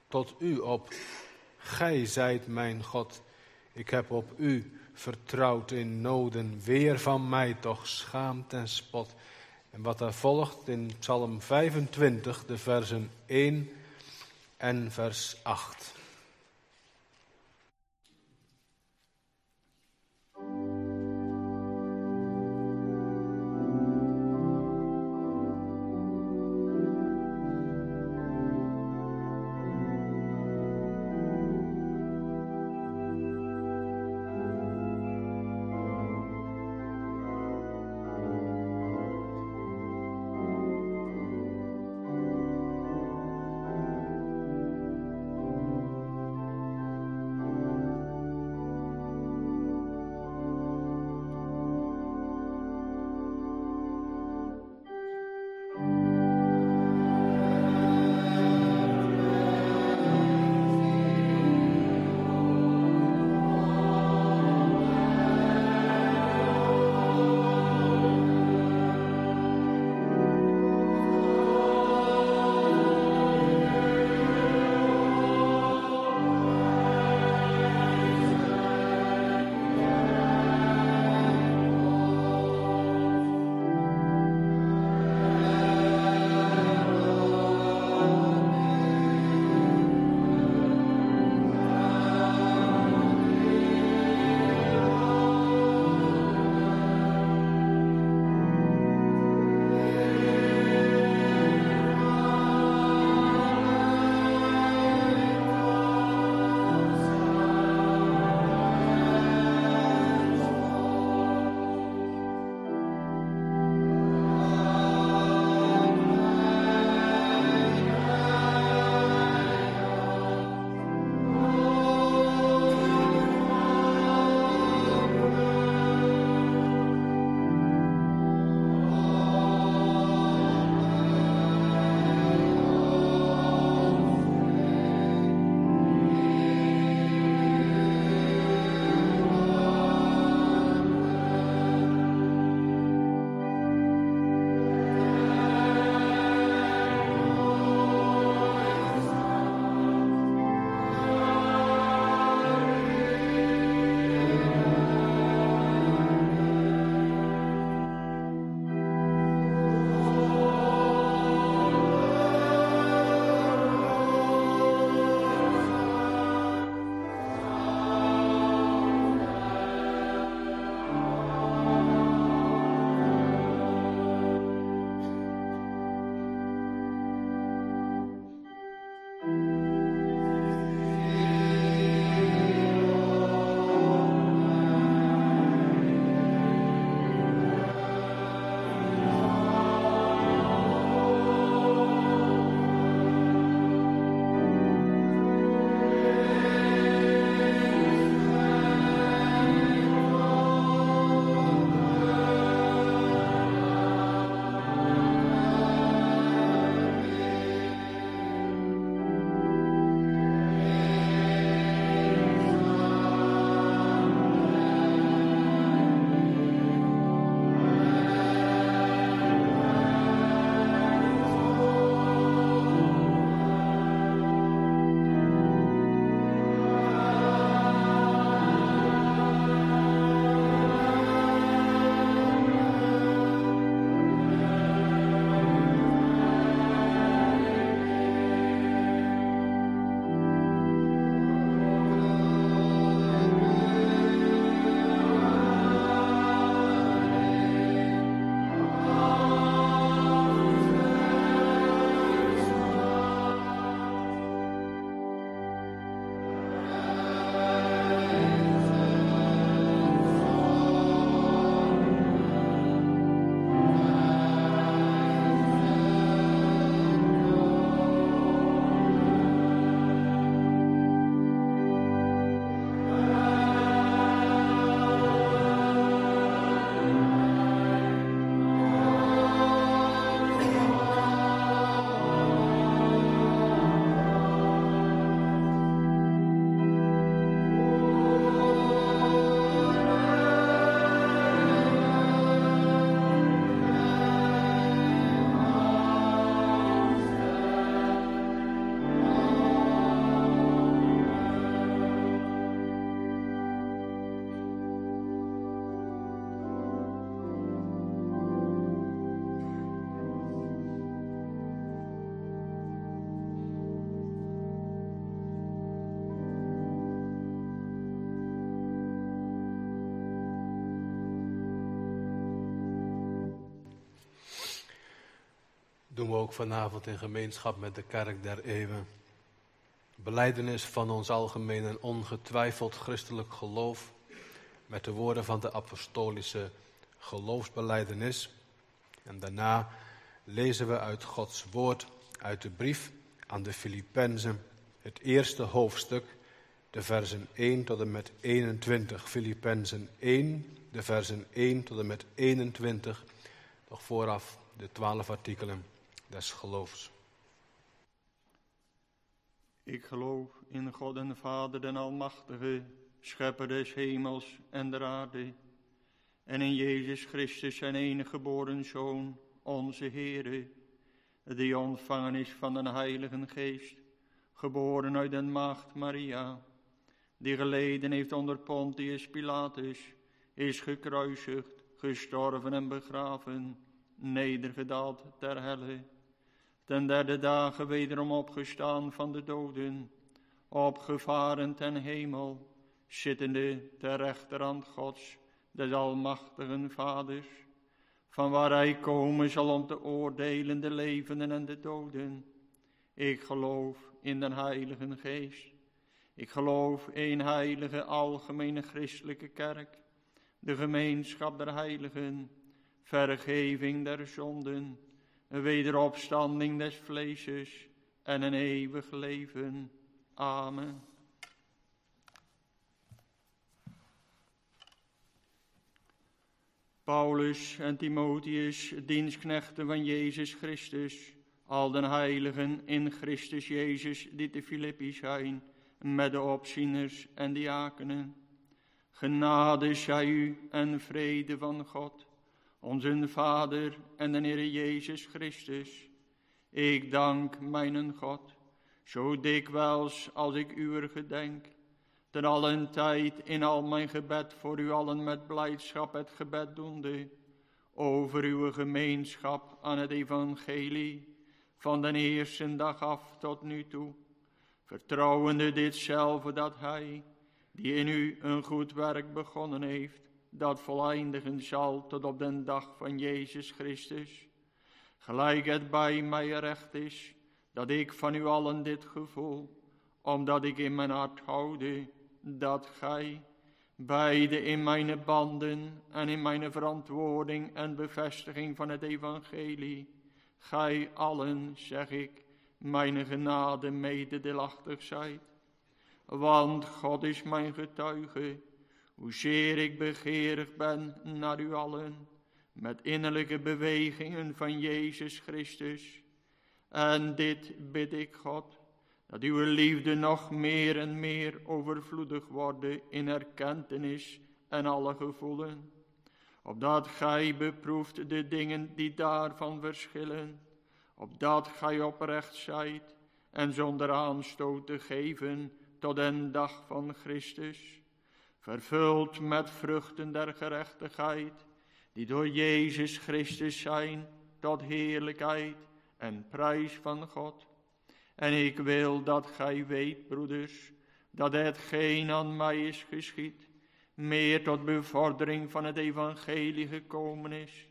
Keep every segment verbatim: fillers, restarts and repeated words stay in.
tot u op. Gij zijt mijn God. Ik heb op u vertrouwd in noden. Weer van mij toch schaamt en spot. En wat daar volgt in Psalm vijfentwintig, de versen één en vers acht. doen we ook vanavond in gemeenschap met de Kerk der Eeuwen. Belijdenis van ons algemeen en ongetwijfeld christelijk geloof met de woorden van de apostolische geloofsbelijdenis. En daarna lezen we uit Gods woord, uit de brief aan de Filippenzen, het eerste hoofdstuk, de versen één tot en met eenentwintig. Filippenzen één, de versen één tot en met eenentwintig. Nog vooraf de twaalf artikelen des geloofs. Ik geloof in God en Vader, den Almachtige, schepper des hemels en der aarde, en in Jezus Christus, zijn enige geboren Zoon, onze Heere, die ontvangen is van den Heiligen Geest, geboren uit den maagd Maria, die geleden heeft onder Pontius Pilatus, is gekruisigd, gestorven en begraven, nedergedaald ter helle, ten derde dagen wederom opgestaan van de doden, opgevaren ten hemel, zittende ter rechterhand Gods, des almachtigen Vaders, van waar hij komen zal om te oordelen de levenden en de doden. Ik geloof in den Heiligen Geest. Ik geloof in heilige algemene christelijke kerk, de gemeenschap der heiligen, vergeving der zonden, een wederopstanding des vleeses en een eeuwig leven. Amen. Paulus en Timotheus, dienstknechten van Jezus Christus, al den heiligen in Christus Jezus die te Filippi zijn, met de opzieners en diakenen. Genade zij u en vrede van God, onze Vader en de Heer Jezus Christus. Ik dank mijn God, zo dikwijls als ik uwer gedenk, ten allen tijd in al mijn gebed voor u allen met blijdschap het gebed doende, over uw gemeenschap aan het evangelie, van den eerste dag af tot nu toe, vertrouwende ditzelfde dat hij, die in u een goed werk begonnen heeft, dat voleindigen zal tot op den dag van Jezus Christus. Gelijk het bij mij recht is, dat ik van u allen dit gevoel, omdat ik in mijn hart houde, dat gij, beide in mijn banden en in mijn verantwoording en bevestiging van het evangelie, gij allen, zeg ik, mijn genade mededeelachtig zijt. Want God is mijn getuige, hoezeer ik begeerig ben naar u allen, met innerlijke bewegingen van Jezus Christus. En dit bid ik God, dat uw liefde nog meer en meer overvloedig worden in erkentenis en alle gevoelen, opdat gij beproeft de dingen die daarvan verschillen, opdat gij oprecht zijt en zonder aanstoot te geven tot den dag van Christus, vervuld met vruchten der gerechtigheid, die door Jezus Christus zijn tot heerlijkheid en prijs van God. En ik wil dat gij weet, broeders, dat hetgeen aan mij is geschied, meer tot bevordering van het evangelie gekomen is,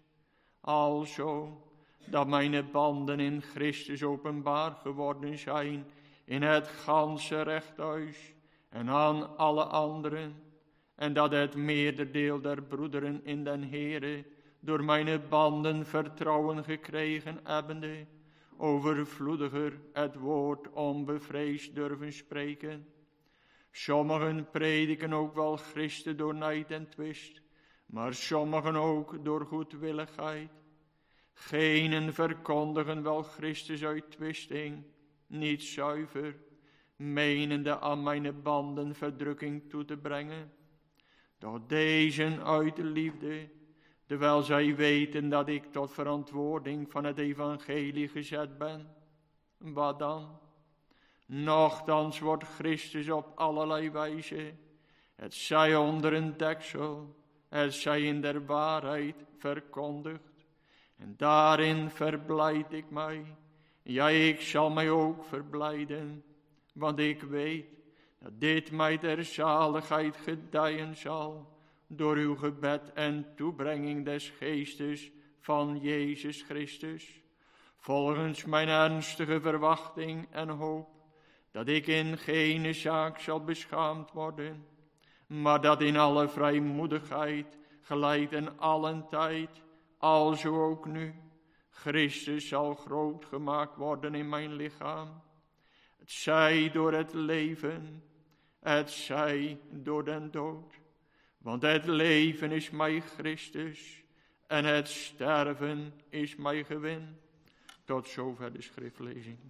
alzo dat mijn banden in Christus openbaar geworden zijn in het ganse rechthuis en aan alle anderen, en dat het meerderdeel der broederen in den Heere door mijn banden vertrouwen gekregen hebbende, overvloediger het woord onbevreesd durven spreken. Sommigen prediken ook wel Christus door nijd en twist, maar sommigen ook door goedwilligheid. Genen verkondigen wel Christus uit twisting, niet zuiver, menende aan mijn banden verdrukking toe te brengen. Doch deze uit de liefde, terwijl zij weten dat ik tot verantwoording van het evangelie gezet ben. Wat dan? Nochtans wordt Christus op allerlei wijze, het zij onder een deksel, het zij in der waarheid verkondigd. En daarin verblijd ik mij, ja, ik zal mij ook verblijden, want ik weet dat dit mij ter zaligheid gedijen zal, door uw gebed en toebrenging des geestes van Jezus Christus, volgens mijn ernstige verwachting en hoop, dat ik in geen zaak zal beschaamd worden, maar dat in alle vrijmoedigheid, geleid in allen tijd, alzo ook nu, Christus zal groot gemaakt worden in mijn lichaam. Het zij door het leven, het zij door den dood. Want het leven is mij Christus en het sterven is mij gewin. Tot zover de schriftlezing.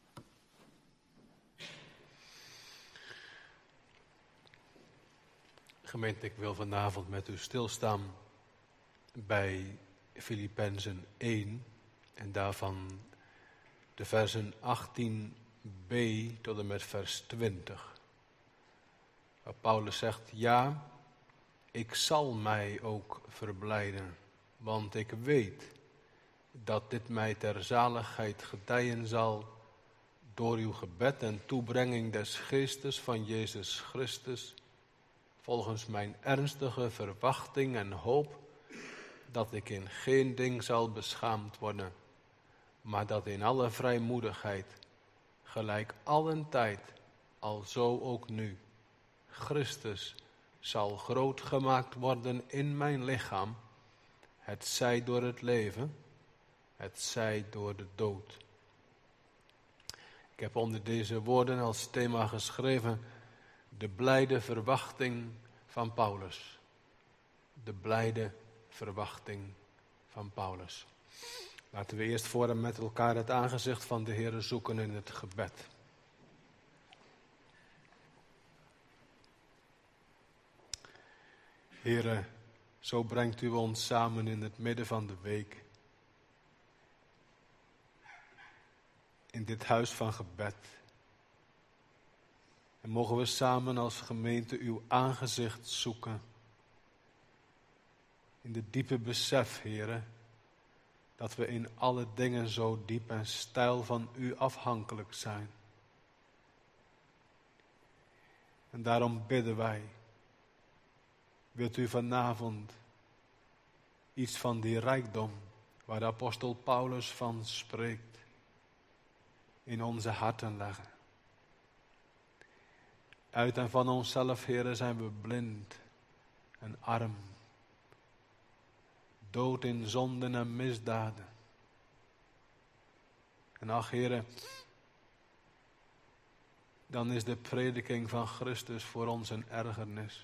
Gemeente, ik wil vanavond met u stilstaan bij Filippenzen één en daarvan de versen achttien b tot en met vers twintig. Waar Paulus zegt, ja, ik zal mij ook verblijden, want ik weet dat dit mij ter zaligheid gedijen zal door uw gebed en toebrenging des geestes van Jezus Christus, volgens mijn ernstige verwachting en hoop, dat ik in geen ding zal beschaamd worden, maar dat in alle vrijmoedigheid, gelijk allen tijd, alzo ook nu, Christus zal groot gemaakt worden in mijn lichaam, het zij door het leven, het zij door de dood. Ik heb onder deze woorden als thema geschreven, de blijde verwachting van Paulus. De blijde verwachting van Paulus. Laten we eerst voor en met elkaar het aangezicht van de Heere zoeken in het gebed. Heere, zo brengt u ons samen in het midden van de week. In dit huis van gebed. En mogen we samen als gemeente uw aangezicht zoeken. In de diepe besef, Heere, dat we in alle dingen zo diep en steil van u afhankelijk zijn. En daarom bidden wij. Wilt u vanavond iets van die rijkdom waar de apostel Paulus van spreekt, in onze harten leggen? Uit en van onszelf, Heere, zijn we blind en arm. Dood in zonden en misdaden. En ach, Heere, dan is de prediking van Christus voor ons een ergernis.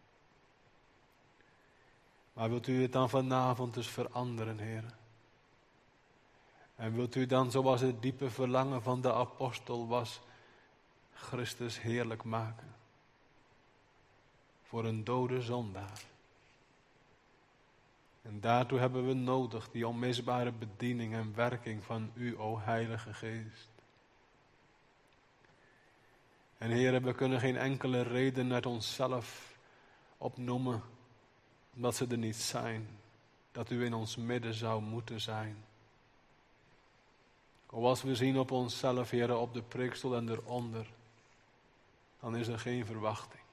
Maar wilt u het dan vanavond dus veranderen, Heere? En wilt u dan, zoals het diepe verlangen van de apostel was, Christus heerlijk maken? Voor een dode zondaar. En daartoe hebben we nodig die onmisbare bediening en werking van u, o Heilige Geest. En Heere, we kunnen geen enkele reden uit onszelf opnoemen, omdat ze er niet zijn, dat u in ons midden zou moeten zijn. O, als we zien op onszelf, Heere, op de preekstoel en eronder, dan is er geen verwachting.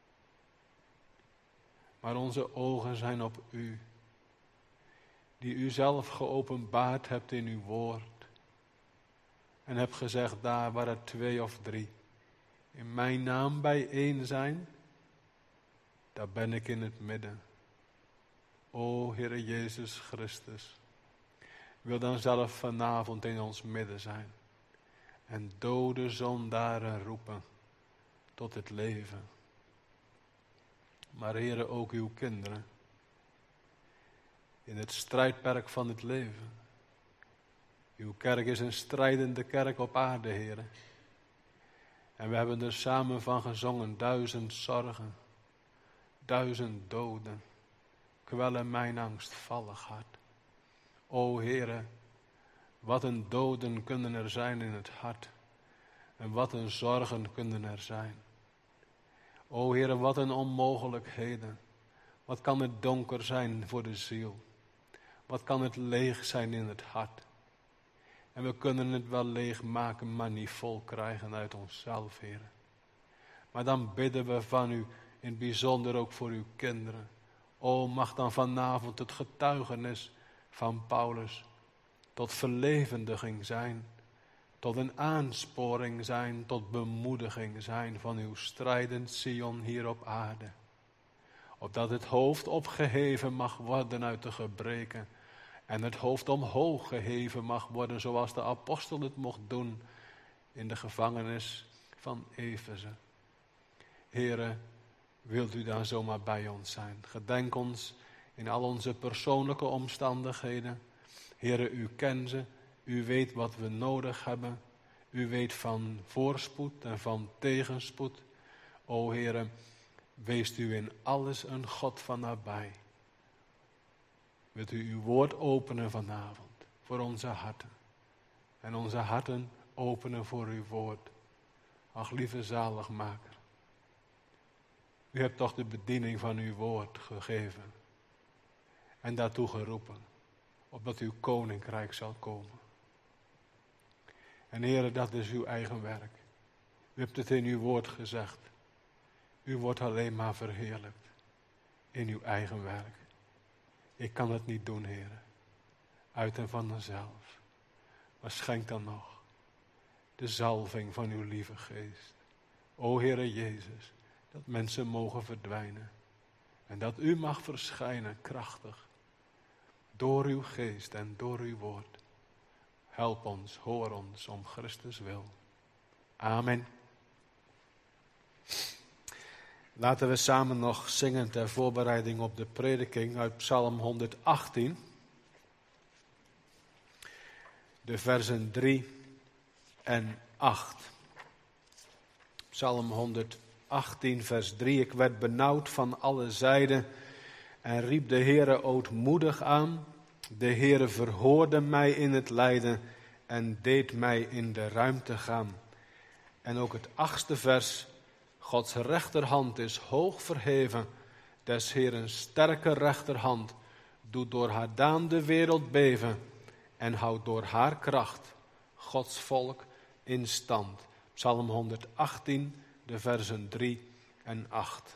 Maar onze ogen zijn op u, die u zelf geopenbaard hebt in uw woord. En hebt gezegd, daar waar er twee of drie in mijn naam bijeen zijn, daar ben ik in het midden. O Heere Jezus Christus, wil dan zelf vanavond in ons midden zijn en dode zondaren roepen tot het leven. Maar Heere, ook uw kinderen, in het strijdperk van het leven. Uw kerk is een strijdende kerk op aarde, Heere. En we hebben er samen van gezongen, duizend zorgen, duizend doden, kwellen mijn angstvallig hart. O Heere, wat een doden kunnen er zijn in het hart. En wat een zorgen kunnen er zijn. O Heere, wat een onmogelijkheden. Wat kan het donker zijn voor de ziel. Wat kan het leeg zijn in het hart. En we kunnen het wel leeg maken, maar niet vol krijgen uit onszelf, Heere. Maar dan bidden we van u, in het bijzonder ook voor uw kinderen. O, mag dan vanavond het getuigenis van Paulus tot verlevendiging zijn, tot een aansporing zijn, tot bemoediging zijn van uw strijdend Sion hier op aarde. Opdat het hoofd opgeheven mag worden uit de gebreken en het hoofd omhoog geheven mag worden zoals de apostel het mocht doen in de gevangenis van Efeze. Here, wilt u daar zomaar bij ons zijn? Gedenk ons in al onze persoonlijke omstandigheden. Here, u kent ze, u weet wat we nodig hebben. U weet van voorspoed en van tegenspoed. O Here, wees u in alles een God van nabij. Wilt u uw woord openen vanavond voor onze harten. En onze harten openen voor uw woord. Ach, lieve zaligmaker. U hebt toch de bediening van uw woord gegeven. En daartoe geroepen. Opdat uw koninkrijk zal komen. En Heere, dat is uw eigen werk. U hebt het in uw woord gezegd. U wordt alleen maar verheerlijkt. In uw eigen werk. Ik kan het niet doen, Heere. Uit en van mezelf. Maar schenk dan nog de zalving van uw lieve geest. O Heere Jezus, dat mensen mogen verdwijnen. En dat u mag verschijnen krachtig. Door uw geest en door uw woord. Help ons, hoor ons om Christus wil. Amen. Laten we samen nog zingen ter voorbereiding op de prediking uit Psalm honderdachttien. De versen drie en acht. Psalm honderdachttien vers drie. Ik werd benauwd van alle zijden en riep de Heere ootmoedig aan. De Heere verhoorde mij in het lijden en deed mij in de ruimte gaan. En ook het achtste vers. Gods rechterhand is hoog verheven. Des Heeren sterke rechterhand doet door haar daan de wereld beven. En houdt door haar kracht Gods volk in stand. Psalm honderdachttien, de versen drie en acht.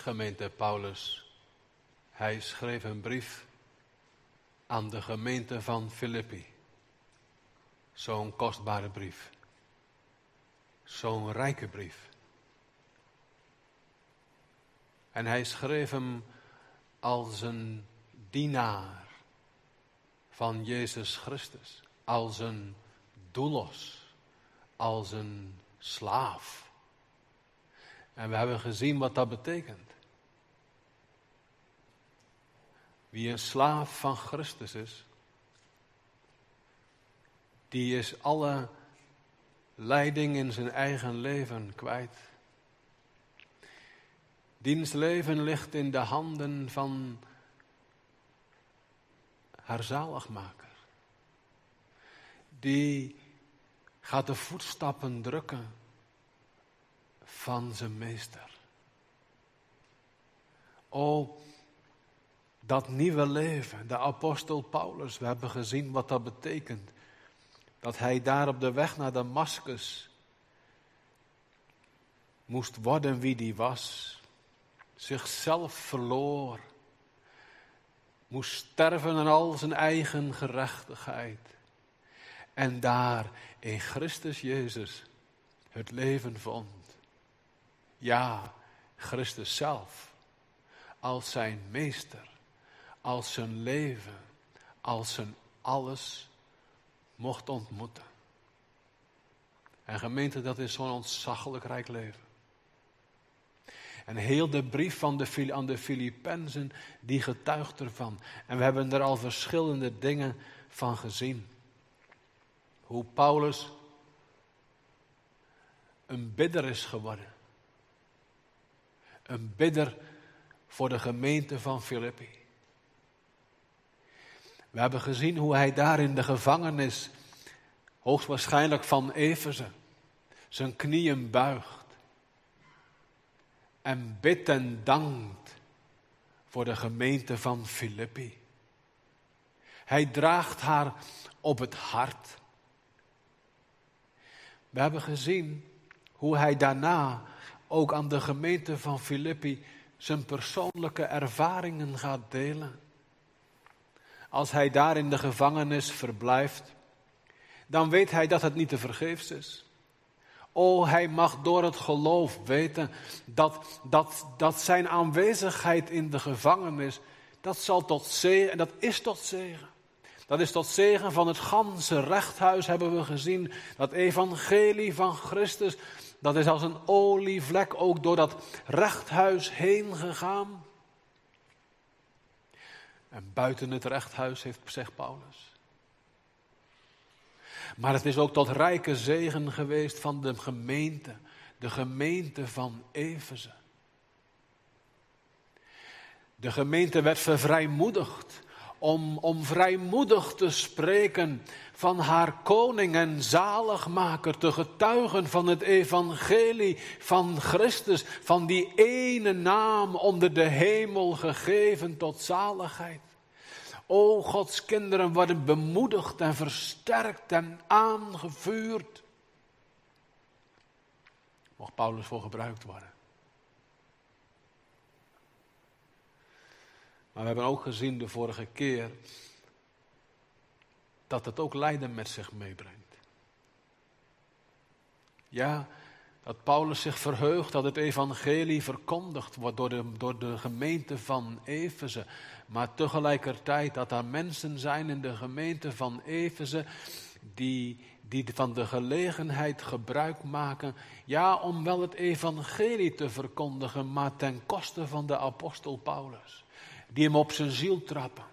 gemeente Paulus. Hij schreef een brief aan de gemeente van Filippi. Zo'n kostbare brief. Zo'n rijke brief. En hij schreef hem als een dienaar van Jezus Christus. Als een doulos. Als een slaaf. En we hebben gezien wat dat betekent. Wie een slaaf van Christus is, die is alle leiding in zijn eigen leven kwijt. Diens leven ligt in de handen van haar zaligmaker. Die gaat de voetstappen drukken van zijn meester. O, dat nieuwe leven, de apostel Paulus, we hebben gezien wat dat betekent. Dat hij daar op de weg naar Damaskus moest worden wie die was. Zichzelf verloor. Moest sterven aan al zijn eigen gerechtigheid. En daar in Christus Jezus het leven vond. Ja, Christus zelf. Als zijn meester. Als zijn leven. Als zijn alles mocht ontmoeten. En gemeente, dat is zo'n ontzaglijk rijk leven. En heel de brief van de, aan de Filippenzen, die getuigt ervan. En we hebben er al verschillende dingen van gezien. Hoe Paulus een bidder is geworden. Een bidder voor de gemeente van Filippi. We hebben gezien hoe hij daar in de gevangenis, hoogstwaarschijnlijk van Efeze, zijn knieën buigt. En bidt en dankt voor de gemeente van Filippi. Hij draagt haar op het hart. We hebben gezien hoe hij daarna ook aan de gemeente van Filippi zijn persoonlijke ervaringen gaat delen. Als hij daar in de gevangenis verblijft, dan weet hij dat het niet te vergeefs is. O, hij mag door het geloof weten dat, dat, dat zijn aanwezigheid in de gevangenis, dat zal tot zegen, en dat is tot zegen. Dat is tot zegen van het ganse rechthuis, hebben we gezien. Dat evangelie van Christus, dat is als een olievlek ook door dat rechthuis heen gegaan. En buiten het rechthuis heeft, zegt Paulus. Maar het is ook tot rijke zegen geweest van de gemeente. De gemeente van Efeze. De gemeente werd vervrijmoedigd. Om, om vrijmoedig te spreken van haar koning en zaligmaker. Te getuigen van het evangelie van Christus. Van die ene naam onder de hemel gegeven tot zaligheid. O, Gods kinderen worden bemoedigd en versterkt en aangevuurd. Mocht Paulus voor gebruikt worden. Maar we hebben ook gezien de vorige keer dat het ook lijden met zich meebrengt. Ja, dat Paulus zich verheugt dat het evangelie verkondigd wordt door de, door de gemeente van Efeze. Maar tegelijkertijd dat er mensen zijn in de gemeente van Efeze die, die van de gelegenheid gebruik maken. Ja, om wel het evangelie te verkondigen, maar ten koste van de apostel Paulus. Die hem op zijn ziel trappen.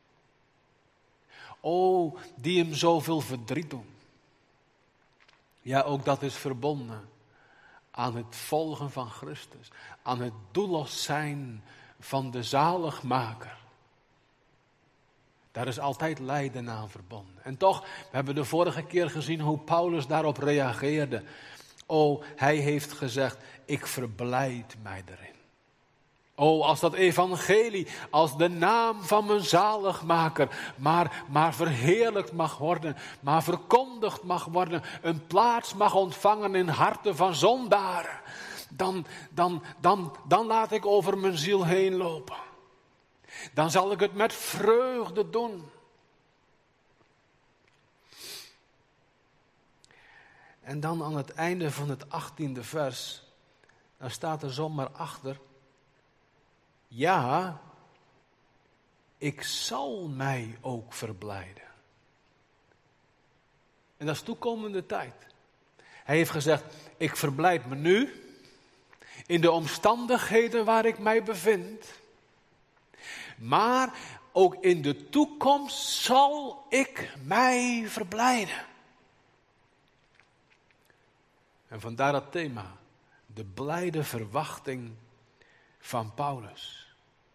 O, die hem zoveel verdriet doen. Ja, ook dat is verbonden aan het volgen van Christus. Aan het doelloos zijn van de zaligmaker. Daar is altijd lijden aan verbonden. En toch, we hebben de vorige keer gezien hoe Paulus daarop reageerde. O, hij heeft gezegd, ik verblijd mij erin. O, als dat evangelie, als de naam van mijn zaligmaker, maar, maar verheerlijkt mag worden, maar verkondigd mag worden, een plaats mag ontvangen in harten van zondaren. dan, dan, dan, dan laat ik over mijn ziel heen lopen. Dan zal ik het met vreugde doen. En dan aan het einde van het achttiende vers, daar staat er zomaar achter: ja, ik zal mij ook verblijden. En dat is toekomende tijd. Hij heeft gezegd, ik verblijd me nu in de omstandigheden waar ik mij bevind. Maar ook in de toekomst zal ik mij verblijden. En vandaar dat thema, de blijde verwachting van Paulus.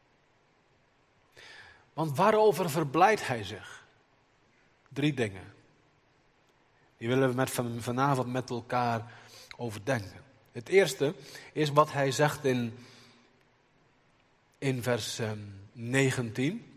Want waarover verblijdt hij zich? Drie dingen. Die willen we met van, vanavond met elkaar overdenken. Het eerste is wat hij zegt in, in vers um, negentien.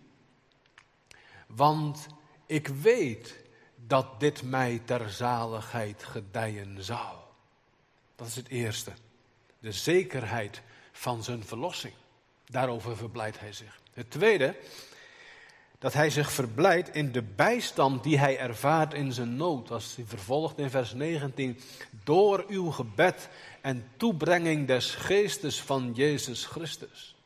Want ik weet dat dit mij ter zaligheid gedijen zal. Dat is het eerste. De zekerheid van zijn verlossing. Daarover verblijdt hij zich. Het tweede, dat hij zich verblijdt in de bijstand die hij ervaart in zijn nood. Als hij vervolgt in vers negentien. Door uw gebed en toebrenging des geestes van Jezus Christus.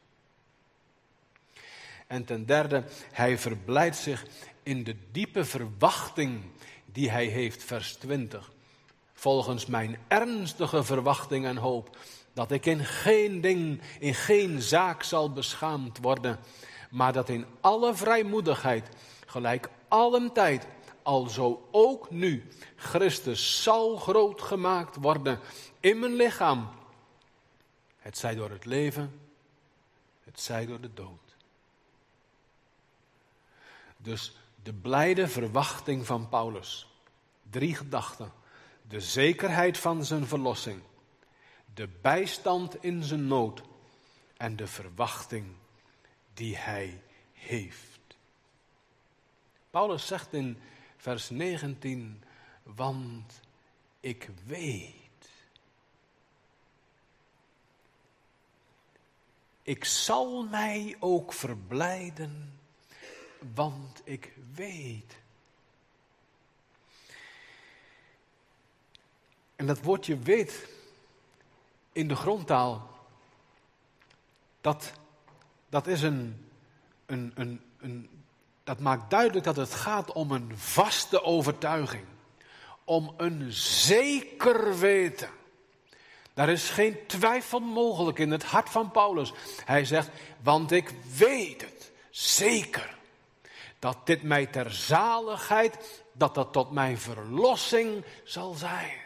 En ten derde, hij verblijdt zich in de diepe verwachting die hij heeft, vers twintig. Volgens mijn ernstige verwachting en hoop, dat ik in geen ding, in geen zaak zal beschaamd worden, maar dat in alle vrijmoedigheid, gelijk allen tijd, alzo ook nu, Christus zal groot gemaakt worden in mijn lichaam. Het zij door het leven, het zij door de dood. Dus de blijde verwachting van Paulus. Drie gedachten. De zekerheid van zijn verlossing. De bijstand in zijn nood. En de verwachting die hij heeft. Paulus zegt in vers negentien. Want ik weet. Ik zal mij ook verblijden. Want ik weet. En dat woordje weet in de grondtaal, dat, dat is een, een, een, een, dat maakt duidelijk dat het gaat om een vaste overtuiging. Om een zeker weten. Daar is geen twijfel mogelijk in het hart van Paulus. Hij zegt, want ik weet het zeker. Dat dit mij ter zaligheid, dat dat tot mijn verlossing zal zijn.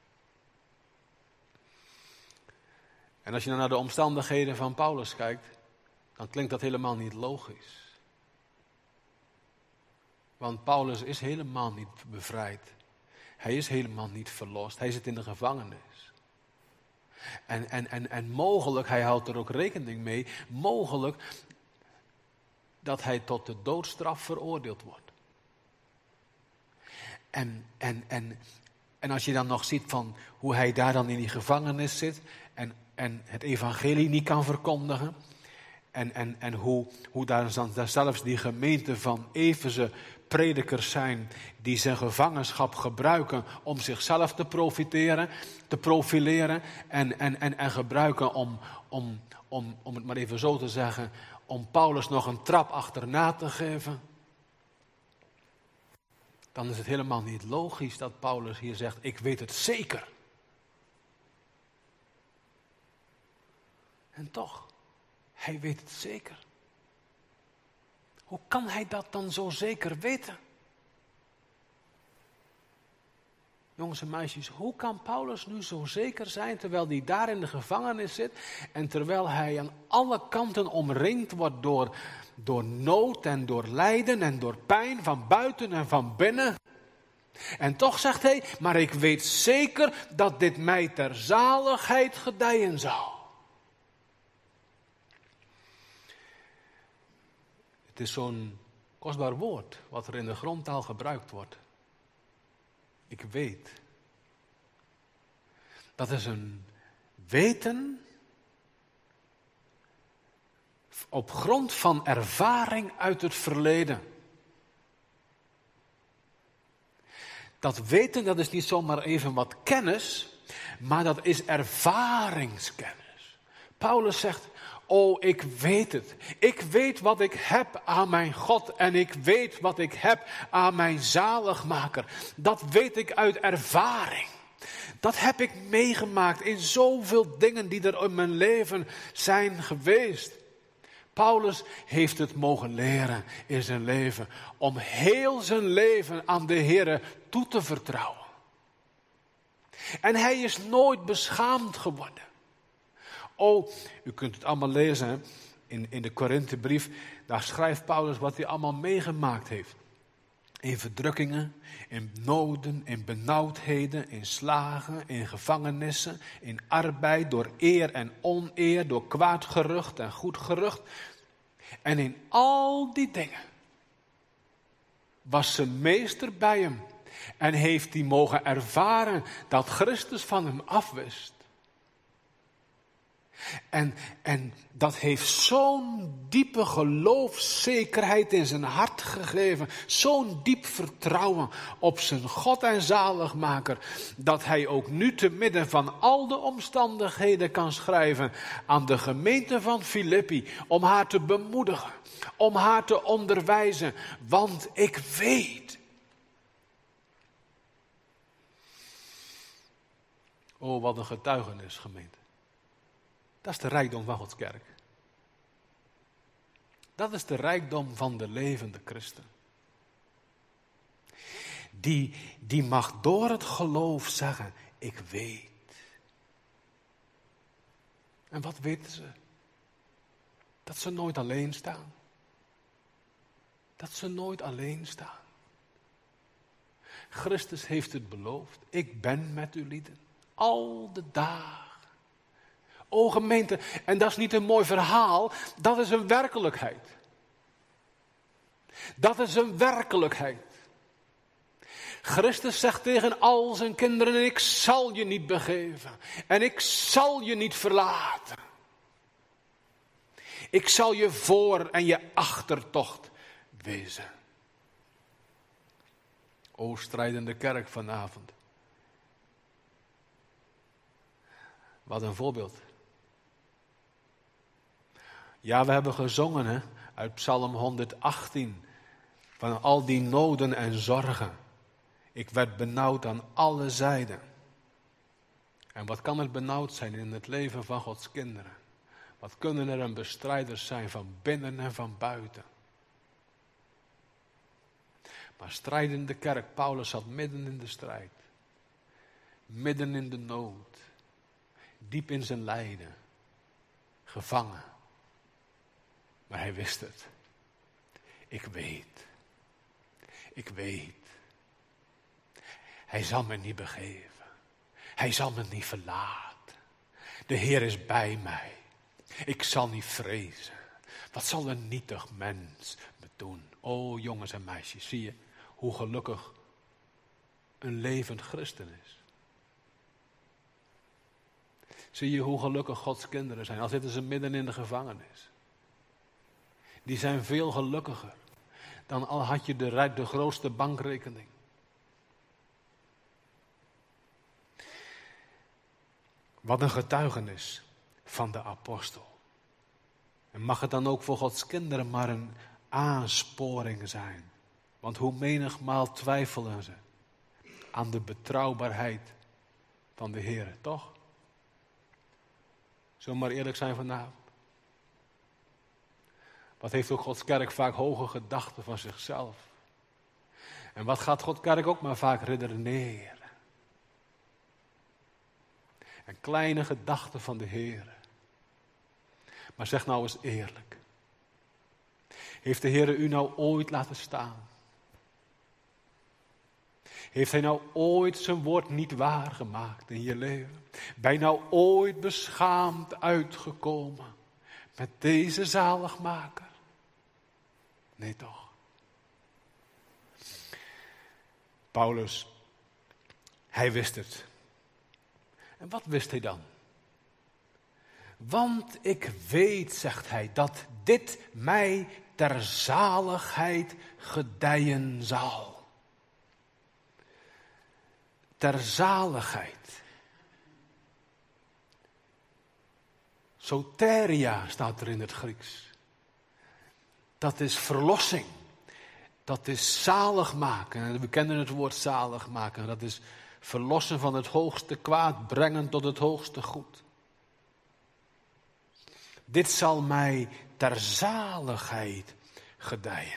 En als je dan naar de omstandigheden van Paulus kijkt, dan klinkt dat helemaal niet logisch. Want Paulus is helemaal niet bevrijd. Hij is helemaal niet verlost. Hij zit in de gevangenis. En, en, en, en mogelijk, hij houdt er ook rekening mee, mogelijk dat hij tot de doodstraf veroordeeld wordt. En, en, en, en als je dan nog ziet van hoe hij daar dan in die gevangenis zit en, en het evangelie niet kan verkondigen. En, en, en hoe, hoe daar, dan, daar zelfs die gemeente van Efeze predikers zijn die zijn gevangenschap gebruiken om zichzelf te profiteren, te profileren en, en, en, en gebruiken om, om, om, om het maar even zo te zeggen, om Paulus nog een trap achterna te geven. Dan is het helemaal niet logisch dat Paulus hier zegt, ik weet het zeker. En toch, hij weet het zeker. Hoe kan hij dat dan zo zeker weten? Jongens en meisjes, hoe kan Paulus nu zo zeker zijn terwijl hij daar in de gevangenis zit en terwijl hij aan alle kanten omringd wordt door, door nood en door lijden en door pijn van buiten en van binnen? En toch zegt hij, maar ik weet zeker dat dit mij ter zaligheid gedijen zal. Het is zo'n kostbaar woord wat er in de grondtaal gebruikt wordt. Ik weet. Dat is een Weten op grond van ervaring uit het verleden. Dat weten, dat is niet zomaar even wat kennis, maar dat is ervaringskennis. Paulus zegt, oh, ik weet het. Ik weet wat ik heb aan mijn God en ik weet wat ik heb aan mijn zaligmaker. Dat weet ik uit ervaring. Dat heb ik meegemaakt in zoveel dingen die er in mijn leven zijn geweest. Paulus heeft het mogen leren in zijn leven om heel zijn leven aan de Heere toe te vertrouwen. En hij is nooit beschaamd geworden. Oh, u kunt het allemaal lezen hè? In, in de Korinthebrief. Daar schrijft Paulus wat hij allemaal meegemaakt heeft. In verdrukkingen, in noden, in benauwdheden, in slagen, in gevangenissen, in arbeid, door eer en oneer, door kwaad gerucht en goed gerucht. En in al die dingen was zijn meester bij hem en heeft hij mogen ervaren dat Christus van hem afwist. En, en dat heeft zo'n diepe geloofszekerheid in zijn hart gegeven. Zo'n diep vertrouwen op zijn God en zaligmaker. Dat hij ook nu te midden van al de omstandigheden kan schrijven aan de gemeente van Filippi. Om haar te bemoedigen. Om haar te onderwijzen. Want ik weet. Oh, wat een getuigenis, gemeente. Dat is de rijkdom van Gods kerk. Dat is de rijkdom van de levende christen. Die, die mag door het geloof zeggen, ik weet. En wat weten ze? Dat ze nooit alleen staan. Dat ze nooit alleen staan. Christus heeft het beloofd. Ik ben met u lieden. Al de dagen. O gemeente, en dat is niet een mooi verhaal, dat is een werkelijkheid. Dat is een werkelijkheid. Christus zegt tegen al zijn kinderen, ik zal je niet begeven en ik zal je niet verlaten. Ik zal je voor- en je achtertocht wezen. O strijdende kerk vanavond. Wat een voorbeeld. Ja, we hebben gezongen hè, uit Psalm honderdachttien. Van al die noden en zorgen. Ik werd benauwd aan alle zijden. En wat kan het benauwd zijn in het leven van Gods kinderen? Wat kunnen er een bestrijders zijn van binnen en van buiten? Maar strijdende kerk, Paulus zat midden in de strijd. Midden in de nood. Diep in zijn lijden. Gevangen. Maar hij wist het. Ik weet. Ik weet. Hij zal me niet begeven. Hij zal me niet verlaten. De Heer is bij mij. Ik zal niet vrezen. Wat zal een nietig mens me doen? O jongens en meisjes, zie je hoe gelukkig een levend christen is. Zie je hoe gelukkig Gods kinderen zijn, al zitten ze midden in de gevangenis. Die zijn veel gelukkiger dan al had je de, de grootste bankrekening. Wat een getuigenis van de apostel. En mag het dan ook voor Gods kinderen maar een aansporing zijn. Want hoe menigmaal twijfelen ze aan de betrouwbaarheid van de Heer, toch? Zullen we maar eerlijk zijn vanavond? Wat heeft ook Gods kerk vaak hoge gedachten van zichzelf? En wat gaat Gods kerk ook maar vaak redeneren? En kleine gedachten van de Heer. Maar zeg nou eens eerlijk. Heeft de Heer u nou ooit laten staan? Heeft hij nou ooit zijn woord niet waargemaakt in je leven? Ben je nou ooit beschaamd uitgekomen met deze zaligmaker? Nee toch. Paulus, hij wist het. En wat wist hij dan? Want ik weet, zegt hij, dat dit mij ter zaligheid gedijen zal. Ter zaligheid. Soteria staat er in het Grieks. Dat is verlossing. Dat is zalig maken. En we kennen het woord zalig maken. Dat is verlossen van het hoogste kwaad, brengen tot het hoogste goed. Dit zal mij ter zaligheid gedijen.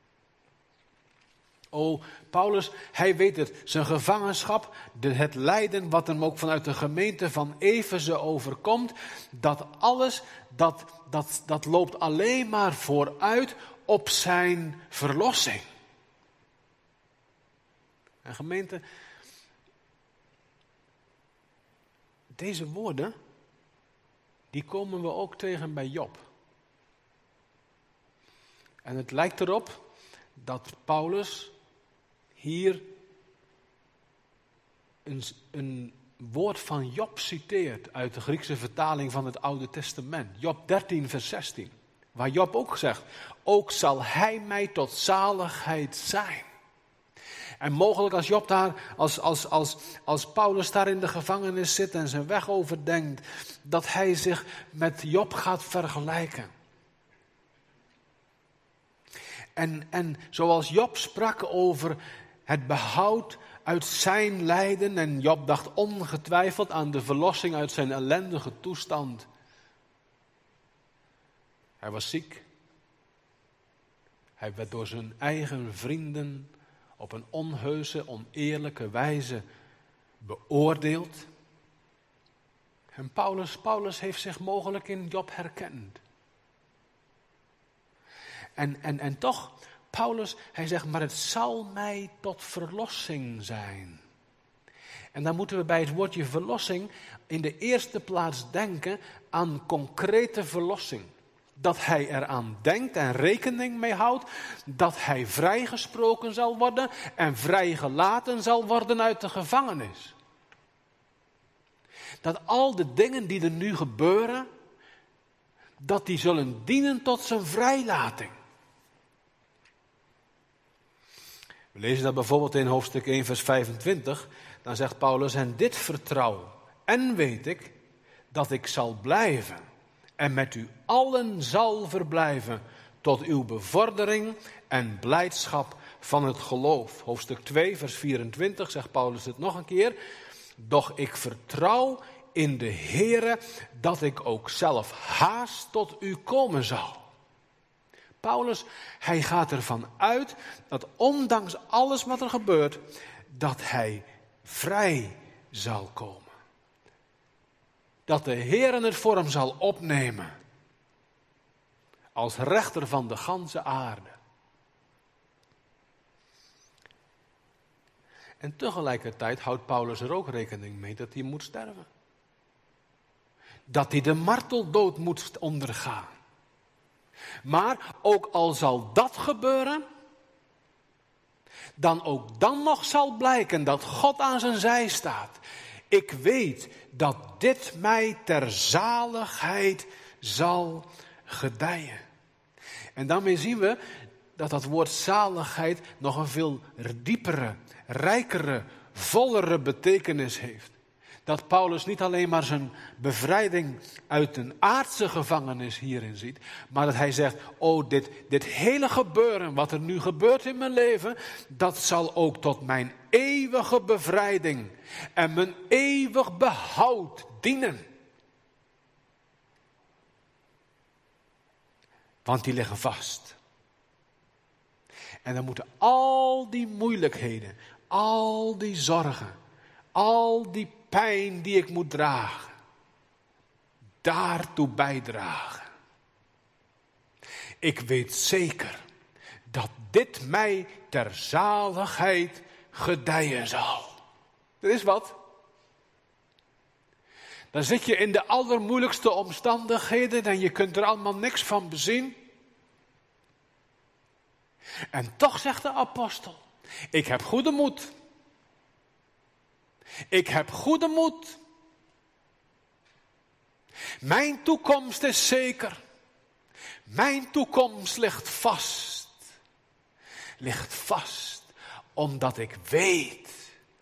O, Paulus, hij weet het, zijn gevangenschap, de, het lijden wat hem ook vanuit de gemeente van Efeze overkomt, dat alles, dat, dat, dat loopt alleen maar vooruit op zijn verlossing. En gemeente, deze woorden, die komen we ook tegen bij Job. En het lijkt erop dat Paulus hier een, een woord van Job citeert uit de Griekse vertaling van het Oude Testament. Job dertien vers zestien. Waar Job ook zegt, ook zal hij mij tot zaligheid zijn. En mogelijk als Job daar, als, als, als, als Paulus daar in de gevangenis zit en zijn weg overdenkt, dat hij zich met Job gaat vergelijken. En, en zoals Job sprak over het behoud uit zijn lijden, en Job dacht ongetwijfeld aan de verlossing uit zijn ellendige toestand. Hij was ziek. Hij werd door zijn eigen vrienden op een onheuse, oneerlijke wijze beoordeeld. En Paulus, Paulus heeft zich mogelijk in Job herkend. En, en, en toch, Paulus, hij zegt, maar het zal mij tot verlossing zijn. En dan moeten we bij het woordje verlossing in de eerste plaats denken aan concrete verlossing. Dat hij eraan denkt en rekening mee houdt dat hij vrijgesproken zal worden en vrijgelaten zal worden uit de gevangenis. Dat al de dingen die er nu gebeuren, dat die zullen dienen tot zijn vrijlating. We lezen dat bijvoorbeeld in hoofdstuk één vers vijfentwintig. Dan zegt Paulus, en dit vertrouw en weet ik dat ik zal blijven en met u allen zal verblijven tot uw bevordering en blijdschap van het geloof. Hoofdstuk twee vers vierentwintig zegt Paulus het nog een keer. Doch ik vertrouw in de Heere dat ik ook zelf haast tot u komen zal. Paulus, hij gaat ervan uit dat ondanks alles wat er gebeurt, dat hij vrij zal komen. Dat de Heere het voor hem zal opnemen. Als rechter van de ganse aarde. En tegelijkertijd houdt Paulus er ook rekening mee dat hij moet sterven. Dat hij de marteldood moet ondergaan. Maar ook al zal dat gebeuren, dan ook dan nog zal blijken dat God aan zijn zij staat. Ik weet dat dit mij ter zaligheid zal gedijen. En daarmee zien we dat dat woord zaligheid nog een veel diepere, rijkere, vollere betekenis heeft. Dat Paulus niet alleen maar zijn bevrijding uit een aardse gevangenis hierin ziet, maar dat hij zegt, oh dit, dit hele gebeuren, wat er nu gebeurt in mijn leven, dat zal ook tot mijn eeuwige bevrijding en mijn eeuwig behoud dienen. Want die liggen vast. En dan moeten al die moeilijkheden, al die zorgen, al die pijn die ik moet dragen, daartoe bijdragen. Ik weet zeker dat dit mij ter zaligheid gedijen zal. Er is wat. Dan zit je in de allermoeilijkste omstandigheden en je kunt er allemaal niks van bezien. En toch zegt de apostel, ik heb goede moed. Ik heb goede moed. Mijn toekomst is zeker. Mijn toekomst ligt vast. Ligt vast omdat ik weet.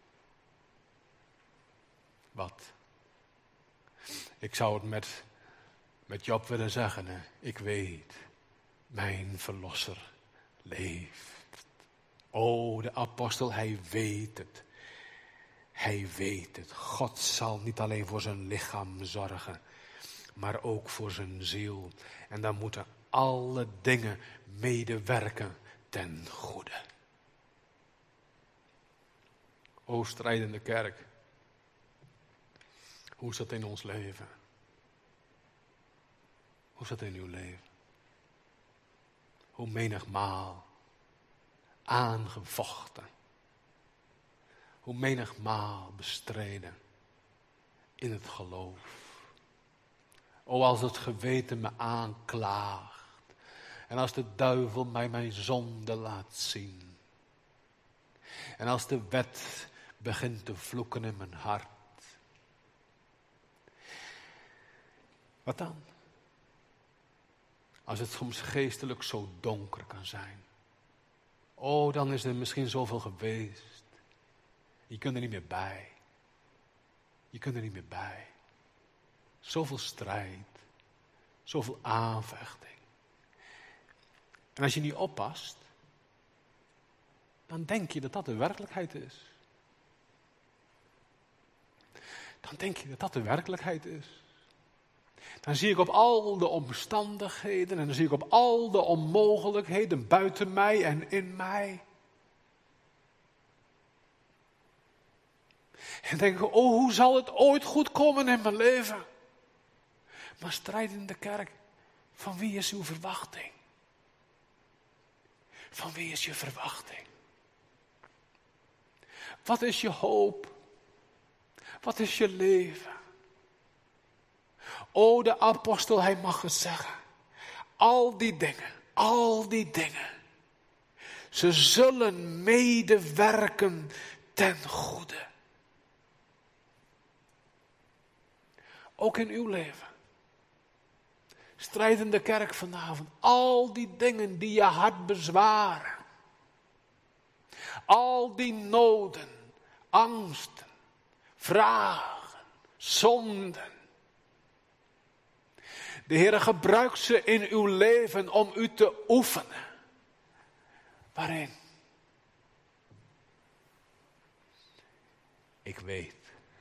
Wat? Ik zou het met, met Job willen zeggen. Hè? Ik weet, mijn verlosser leeft. O, de apostel, hij weet het. Hij weet het. God zal niet alleen voor zijn lichaam zorgen, maar ook voor zijn ziel. En dan moeten alle dingen medewerken ten goede. O, strijdende kerk. Hoe is dat in ons leven? Hoe is dat in uw leven? Hoe menigmaal aangevochten. Hoe menigmaal bestreden in het geloof. O, als het geweten me aanklaagt. En als de duivel mij mijn zonde laat zien. En als de wet begint te vloeken in mijn hart. Wat dan? Als het soms geestelijk zo donker kan zijn. Oh, dan is er misschien zoveel geweest. Je kunt er niet meer bij. Je kunt er niet meer bij. Zoveel strijd. Zoveel aanvechting. En als je niet oppast, dan denk je dat dat de werkelijkheid is. Dan denk je dat dat de werkelijkheid is. Dan zie ik op al de omstandigheden en dan zie ik op al de onmogelijkheden buiten mij en in mij. En denk ik, oh, hoe zal het ooit goed komen in mijn leven? Maar strijd in de kerk, van wie is uw verwachting? Van wie is je verwachting? Wat is je hoop? Wat is je leven? O, de apostel, hij mag het zeggen. Al die dingen, al die dingen. Ze zullen medewerken ten goede. Ook in uw leven. Strijdende kerk vanavond. Al die dingen die je hart bezwaren. Al die noden, angsten, vragen, zonden. De Heer gebruikt ze in uw leven om u te oefenen. Waarin? Ik weet.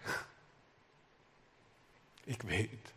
Ik weet.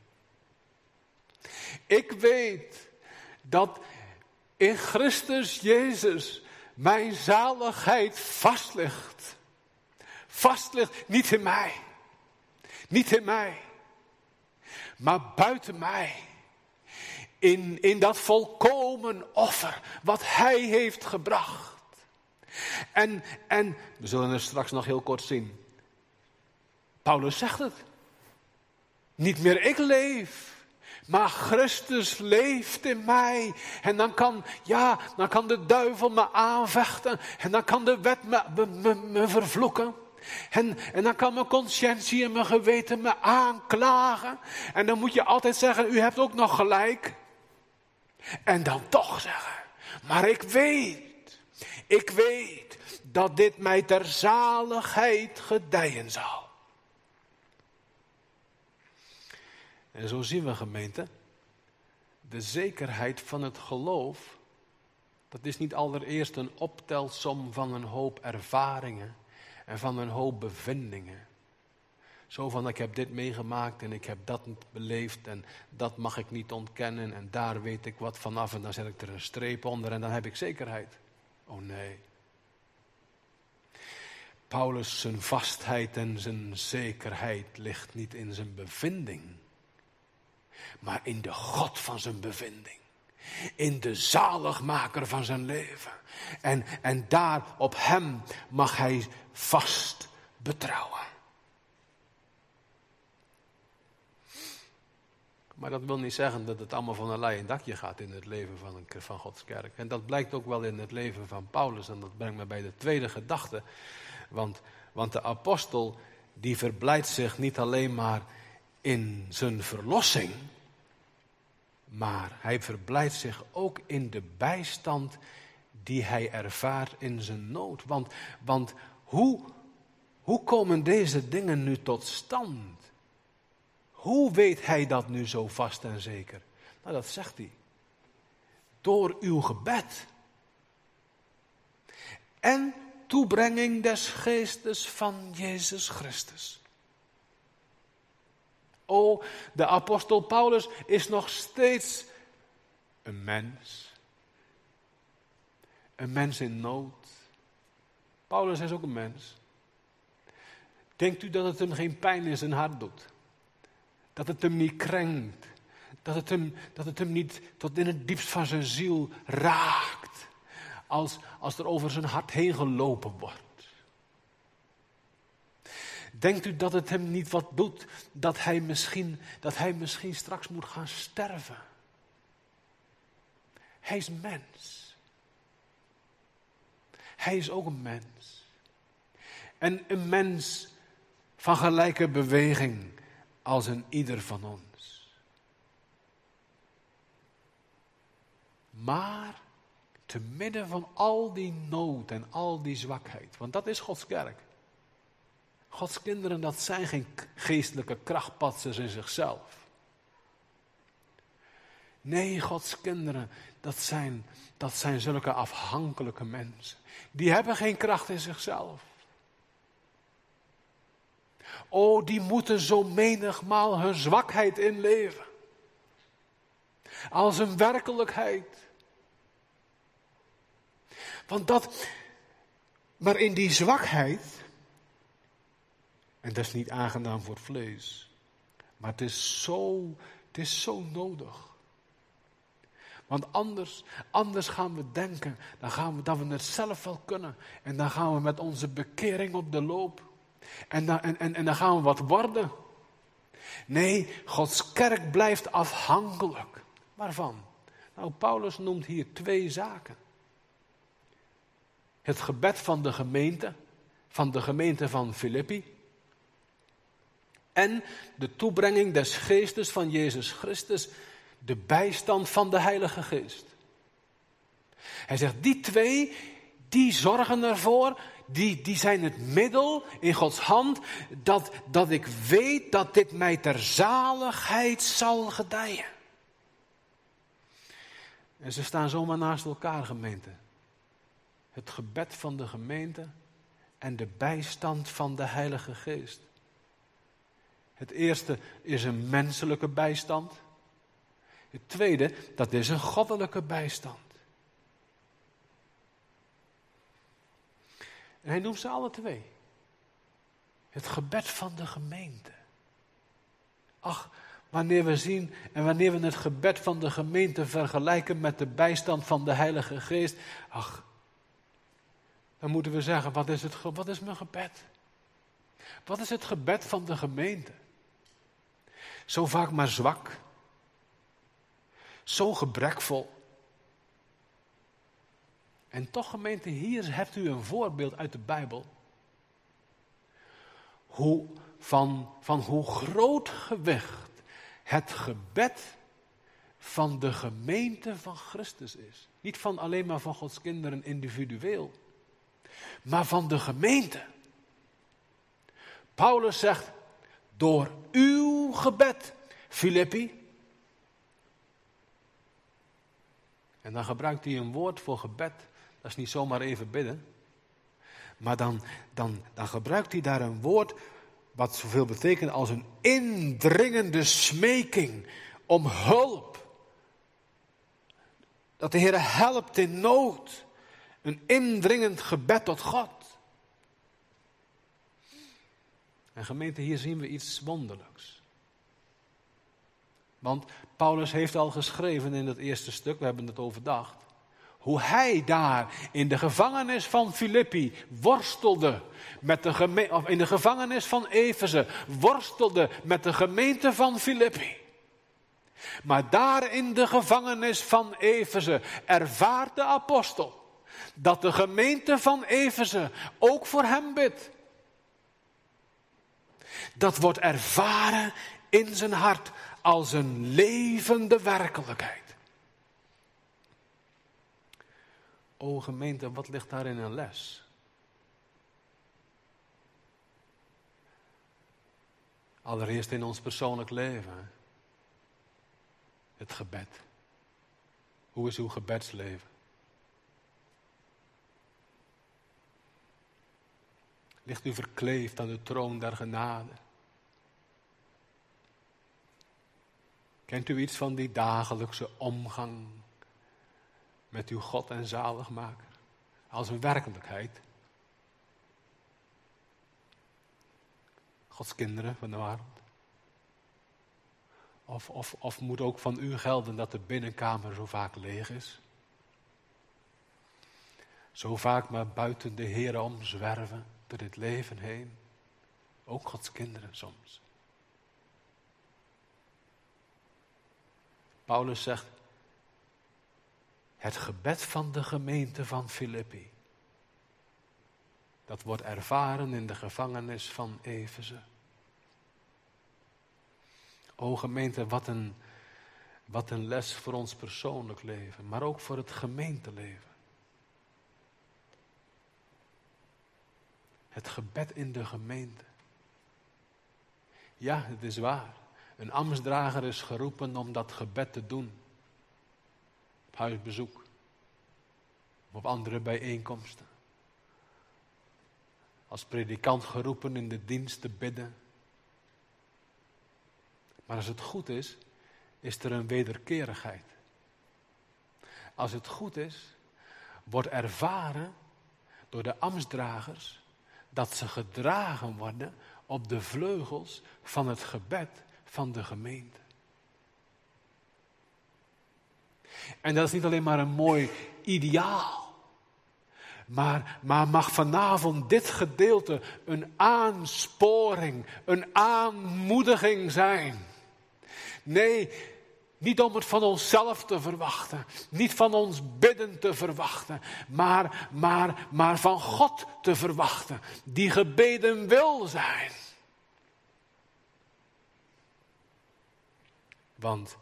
Ik weet dat in Christus Jezus mijn zaligheid vast ligt. Vast ligt niet in mij. Niet in mij. Maar buiten mij. In, in dat volkomen offer wat hij heeft gebracht. En, en we zullen het straks nog heel kort zien. Paulus zegt het. Niet meer ik leef. Maar Christus leeft in mij. En dan kan, ja, dan kan de duivel me aanvechten. En dan kan de wet me, me, me, me vervloeken. En, en dan kan mijn conscientie en mijn geweten me aanklagen. En dan moet je altijd zeggen, u hebt ook nog gelijk. En dan toch zeggen, maar ik weet, ik weet dat dit mij ter zaligheid gedijen zal. En zo zien we, gemeente, de zekerheid van het geloof, dat is niet allereerst een optelsom van een hoop ervaringen en van een hoop bevindingen. Zo van, ik heb dit meegemaakt en ik heb dat beleefd en dat mag ik niet ontkennen en daar weet ik wat vanaf en dan zet ik er een streep onder en dan heb ik zekerheid. Oh nee. Paulus, zijn vastheid en zijn zekerheid ligt niet in zijn bevinding, maar in de God van zijn bevinding. In de zaligmaker van zijn leven. En, en daar op hem mag hij vast betrouwen. Maar dat wil niet zeggen dat het allemaal van een leien dakje gaat in het leven van, een, van Gods kerk. En dat blijkt ook wel in het leven van Paulus. En dat brengt me bij de tweede gedachte. Want, want de apostel die verblijdt zich niet alleen maar in zijn verlossing, maar hij verblijft zich ook in de bijstand die hij ervaart in zijn nood. Want, want hoe, hoe komen deze dingen nu tot stand? Hoe weet hij dat nu zo vast en zeker? Nou, dat zegt hij. Door uw gebed. En toebrenging des geestes van Jezus Christus. O, de apostel Paulus is nog steeds een mens. Een mens in nood. Paulus is ook een mens. Denkt u dat het hem geen pijn in zijn hart doet? Dat het hem niet krenkt? Dat het hem, dat het hem niet tot in het diepst van zijn ziel raakt? Als, als er over zijn hart heen gelopen wordt. Denkt u dat het hem niet wat doet dat hij misschien, dat hij misschien straks moet gaan sterven? Hij is mens. Hij is ook een mens. En een mens van gelijke beweging als een ieder van ons. Maar te midden van al die nood en al die zwakheid, want dat is Gods kerk. Gods kinderen, dat zijn geen geestelijke krachtpatsers in zichzelf. Nee, Gods kinderen, dat zijn, dat zijn zulke afhankelijke mensen. Die hebben geen kracht in zichzelf. Oh, die moeten zo menigmaal hun zwakheid inleven. Als een werkelijkheid. Want dat, maar in die zwakheid, en dat is niet aangenaam voor het vlees, maar het is zo, het is zo nodig. Want anders, anders gaan we denken, dan gaan we dat we het zelf wel kunnen. En dan gaan we met onze bekering op de loop. En dan, en, en, en dan gaan we wat worden. Nee, Gods kerk blijft afhankelijk. Waarvan? Nou, Paulus noemt hier twee zaken. Het gebed van de gemeente, van de gemeente van Filippi. En de toebrenging des geestes van Jezus Christus, de bijstand van de Heilige Geest. Hij zegt, die twee, die zorgen ervoor, die, die zijn het middel in Gods hand, dat, dat ik weet dat dit mij ter zaligheid zal gedijen. En ze staan zomaar naast elkaar, gemeente. Het gebed van de gemeente en de bijstand van de Heilige Geest. Het eerste is een menselijke bijstand. Het tweede, dat is een goddelijke bijstand. En hij noemt ze alle twee. Het gebed van de gemeente. Ach, wanneer we zien en wanneer we het gebed van de gemeente vergelijken met de bijstand van de Heilige Geest. Ach, dan moeten we zeggen, wat is, het, wat is mijn gebed? Wat is het gebed van de gemeente? Zo vaak maar zwak. Zo gebrekvol. En toch, gemeente, hier hebt u een voorbeeld uit de Bijbel. Hoe, van, van hoe groot gewicht het gebed van de gemeente van Christus is. Niet van alleen maar van Gods kinderen individueel, maar van de gemeente. Paulus zegt, door uw gebed, Filippi. En dan gebruikt hij een woord voor gebed. Dat is niet zomaar even bidden. Maar dan, dan, dan gebruikt hij daar een woord wat zoveel betekent als een indringende smeking om hulp. Dat de Heer helpt in nood. Een indringend gebed tot God. En gemeente, hier zien we iets wonderlijks. Want Paulus heeft al geschreven in het eerste stuk, we hebben het overdacht, hoe hij daar in de gevangenis van Filippi worstelde met de geme- of in de gevangenis van Efeze worstelde met de gemeente van Filippi. Maar daar in de gevangenis van Efeze ervaart de apostel dat de gemeente van Efeze ook voor hem bidt. Dat wordt ervaren in zijn hart als een levende werkelijkheid. O gemeente, wat ligt daarin een les? Allereerst in ons persoonlijk leven. Het gebed. Hoe is uw gebedsleven? Ligt u verkleefd aan de troon der genade? Kent u iets van die dagelijkse omgang met uw God en zaligmaker? Als een werkelijkheid. Gods kinderen van de wereld. Of, of, of moet ook van u gelden dat de binnenkamer zo vaak leeg is? Zo vaak maar buiten de Heer omzwerven door dit leven heen. Ook Gods kinderen soms. Paulus zegt, het gebed van de gemeente van Filippi, dat wordt ervaren in de gevangenis van Efeze. O gemeente, wat een, wat een les voor ons persoonlijk leven, maar ook voor het gemeenteleven. Het gebed in de gemeente. Ja, het is waar. Een ambtsdrager is geroepen om dat gebed te doen. Op huisbezoek. Of op andere bijeenkomsten. Als predikant geroepen in de dienst te bidden. Maar als het goed is, is er een wederkerigheid. Als het goed is, wordt ervaren door de ambtsdragers dat ze gedragen worden op de vleugels van het gebed van de gemeente. En dat is niet alleen maar een mooi ideaal. Maar, maar mag vanavond dit gedeelte een aansporing, een aanmoediging zijn. Nee, niet om het van onszelf te verwachten. Niet van ons bidden te verwachten. Maar, maar, maar van God te verwachten. Die gebeden wil zijn. Want,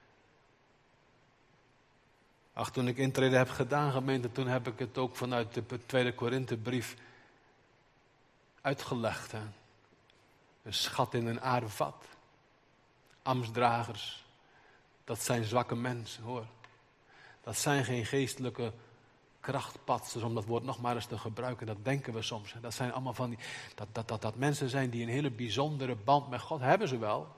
ach, toen ik intrede heb gedaan, gemeente, toen heb ik het ook vanuit de Tweede Korinthebrief uitgelegd. Hè? Een schat in een aarden vat. Ambtsdragers, dat zijn zwakke mensen, hoor. Dat zijn geen geestelijke krachtpatsers, om dat woord nog maar eens te gebruiken. Dat denken we soms. Hè? Dat zijn allemaal van die, dat, dat, dat, dat mensen zijn die een hele bijzondere band met God hebben ze wel.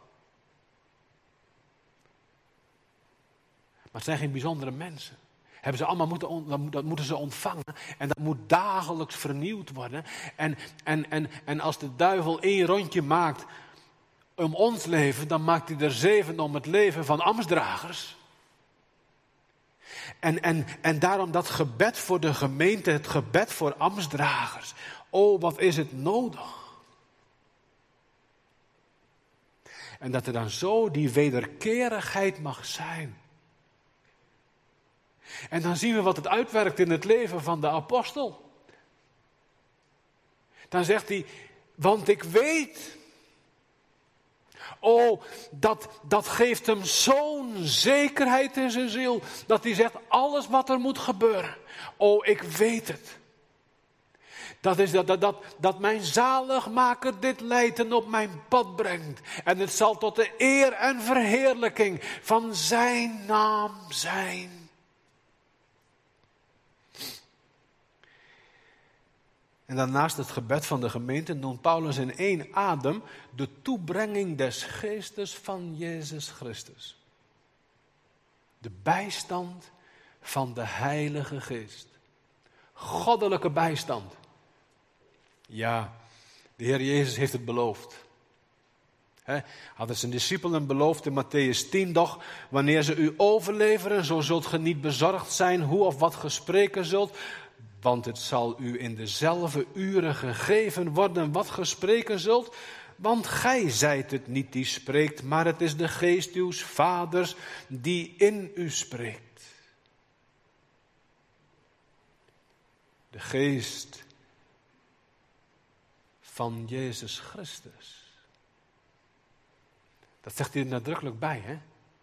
Maar het zijn geen bijzondere mensen. Hebben ze allemaal moeten, dat moeten ze ontvangen. En dat moet dagelijks vernieuwd worden. En, en, en, en als de duivel één rondje maakt om ons leven, dan maakt hij er zeven om het leven van ambtsdragers. En, en, en daarom dat gebed voor de gemeente, het gebed voor ambtsdragers. Oh, wat is het nodig? En dat er dan zo die wederkerigheid mag zijn. En dan zien we wat het uitwerkt in het leven van de apostel. Dan zegt hij, want ik weet. Oh, dat, dat geeft hem zo'n zekerheid in zijn ziel. Dat hij zegt, alles wat er moet gebeuren. Oh, ik weet het. Dat is dat, dat, dat, dat mijn zaligmaker dit lijden op mijn pad brengt. En het zal tot de eer en verheerlijking van zijn naam zijn. En daarnaast het gebed van de gemeente noemt Paulus in één adem de toebrenging des geestes van Jezus Christus. De bijstand van de Heilige Geest. Goddelijke bijstand. Ja, de Heer Jezus heeft het beloofd. He, had het zijn discipelen beloofd in Matthäus tien, doch wanneer ze u overleveren, zo zult ge niet bezorgd zijn hoe of wat ge spreken zult. Want het zal u in dezelfde uren gegeven worden wat ge spreken zult. Want gij zijt het niet die spreekt, maar het is de geest uws vaders die in u spreekt. De geest van Jezus Christus. Dat zegt hij er nadrukkelijk bij, hè?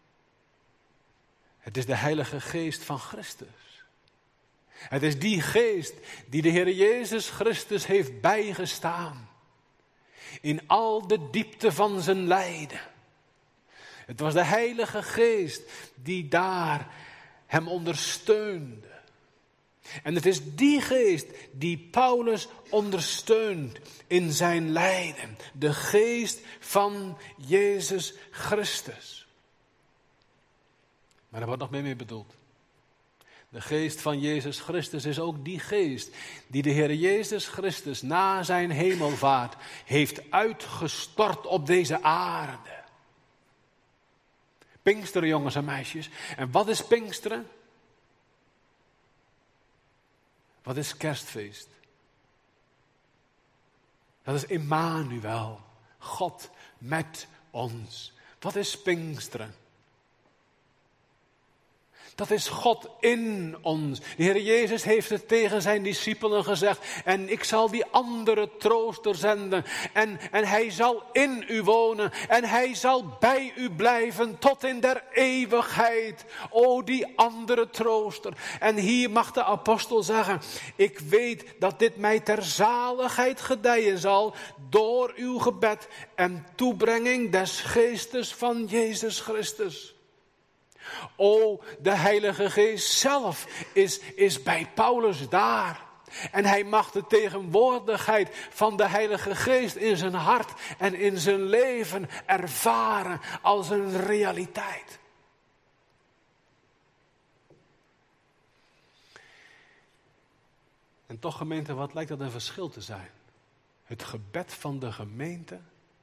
Het is de Heilige Geest van Christus. Het is die geest die de Heer Jezus Christus heeft bijgestaan. In al de diepte van zijn lijden. Het was de Heilige Geest die daar hem ondersteunde. En het is die geest die Paulus ondersteunt in zijn lijden. De geest van Jezus Christus. Maar er wordt nog meer mee bedoeld. De geest van Jezus Christus is ook die geest die de Heer Jezus Christus na zijn hemelvaart heeft uitgestort op deze aarde. Pinksteren, jongens en meisjes. En wat is Pinksteren? Wat is Kerstfeest? Dat is Immanuel, God met ons. Wat is Pinksteren? Dat is God in ons. De Heer Jezus heeft het tegen zijn discipelen gezegd. En ik zal die andere trooster zenden. En, en hij zal in u wonen. En hij zal bij u blijven tot in der eeuwigheid. O, die andere trooster. En hier mag de apostel zeggen. Ik weet dat dit mij ter zaligheid gedijen zal. Door uw gebed en toebrenging des geestes van Jezus Christus. O, de Heilige Geest zelf is, is bij Paulus daar. En hij mag de tegenwoordigheid van de Heilige Geest in zijn hart en in zijn leven ervaren als een realiteit. En toch, gemeente, wat lijkt dat een verschil te zijn? Het gebed van de gemeente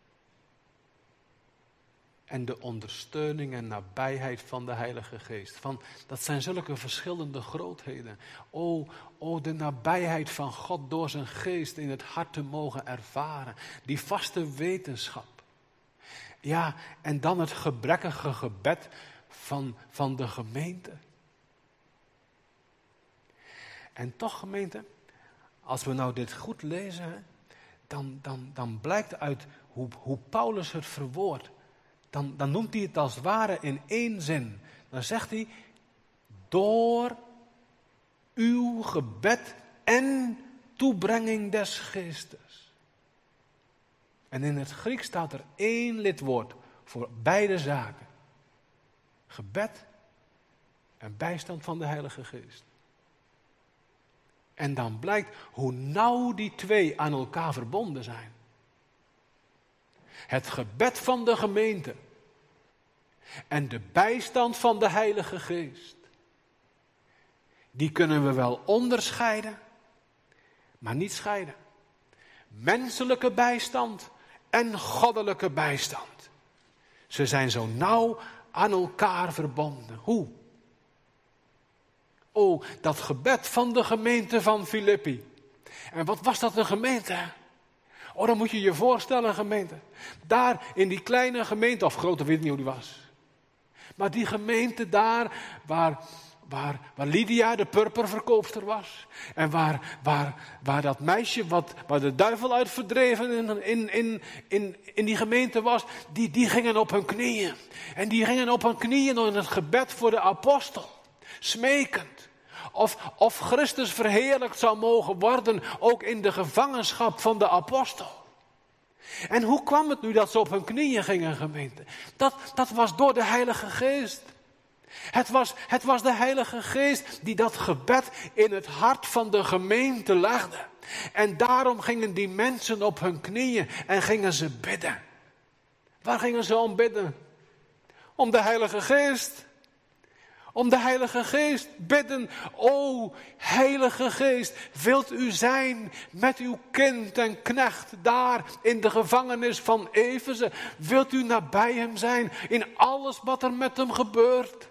en de ondersteuning en nabijheid van de Heilige Geest. Van, dat zijn zulke verschillende grootheden. O, o, de nabijheid van God door zijn geest in het hart te mogen ervaren. Die vaste wetenschap. Ja, en dan het gebrekkige gebed van, van de gemeente. En toch, gemeente, als we nou dit goed lezen, dan, dan, dan blijkt uit hoe, hoe Paulus het verwoordt. Dan, dan noemt hij het als het ware in één zin. Dan zegt hij, door uw gebed en toebrenging des geestes. En in het Grieks staat er één lidwoord voor beide zaken. Gebed en bijstand van de Heilige Geest. En dan blijkt hoe nauw die twee aan elkaar verbonden zijn. Het gebed van de gemeente en de bijstand van de Heilige Geest. Die kunnen we wel onderscheiden, maar niet scheiden. Menselijke bijstand en goddelijke bijstand. Ze zijn zo nauw aan elkaar verbonden. Hoe? O, dat gebed van de gemeente van Filippi. En wat was dat een gemeente? Oh, dan moet je je voorstellen, gemeente. Daar in die kleine gemeente, of grote, weet niet hoe die was. Maar die gemeente daar, waar, waar, waar Lydia de purperverkoopster was. En waar, waar, waar dat meisje, wat, waar de duivel uit verdreven in, in, in, in, in die gemeente was. Die, die gingen op hun knieën. En die gingen op hun knieën in het gebed voor de apostel. Smekend. Of, of Christus verheerlijkt zou mogen worden, ook in de gevangenschap van de apostel. En hoe kwam het nu dat ze op hun knieën gingen, gemeente? Dat, dat was door de Heilige Geest. Het was, het was de Heilige Geest die dat gebed in het hart van de gemeente legde. En daarom gingen die mensen op hun knieën en gingen ze bidden. Waar gingen ze om bidden? Om de Heilige Geest. Om de Heilige Geest bidden. O Heilige Geest, wilt u zijn met uw kind en knecht daar in de gevangenis van Efeze? Wilt u nabij hem zijn in alles wat er met hem gebeurt?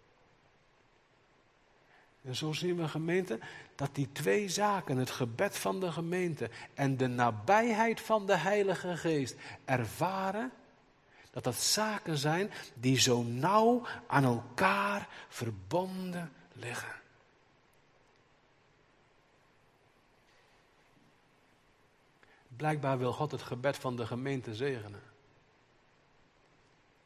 En zo zien we, gemeente, dat die twee zaken, het gebed van de gemeente en de nabijheid van de Heilige Geest, ervaren dat dat zaken zijn die zo nauw aan elkaar verbonden liggen. Blijkbaar wil God het gebed van de gemeente zegenen.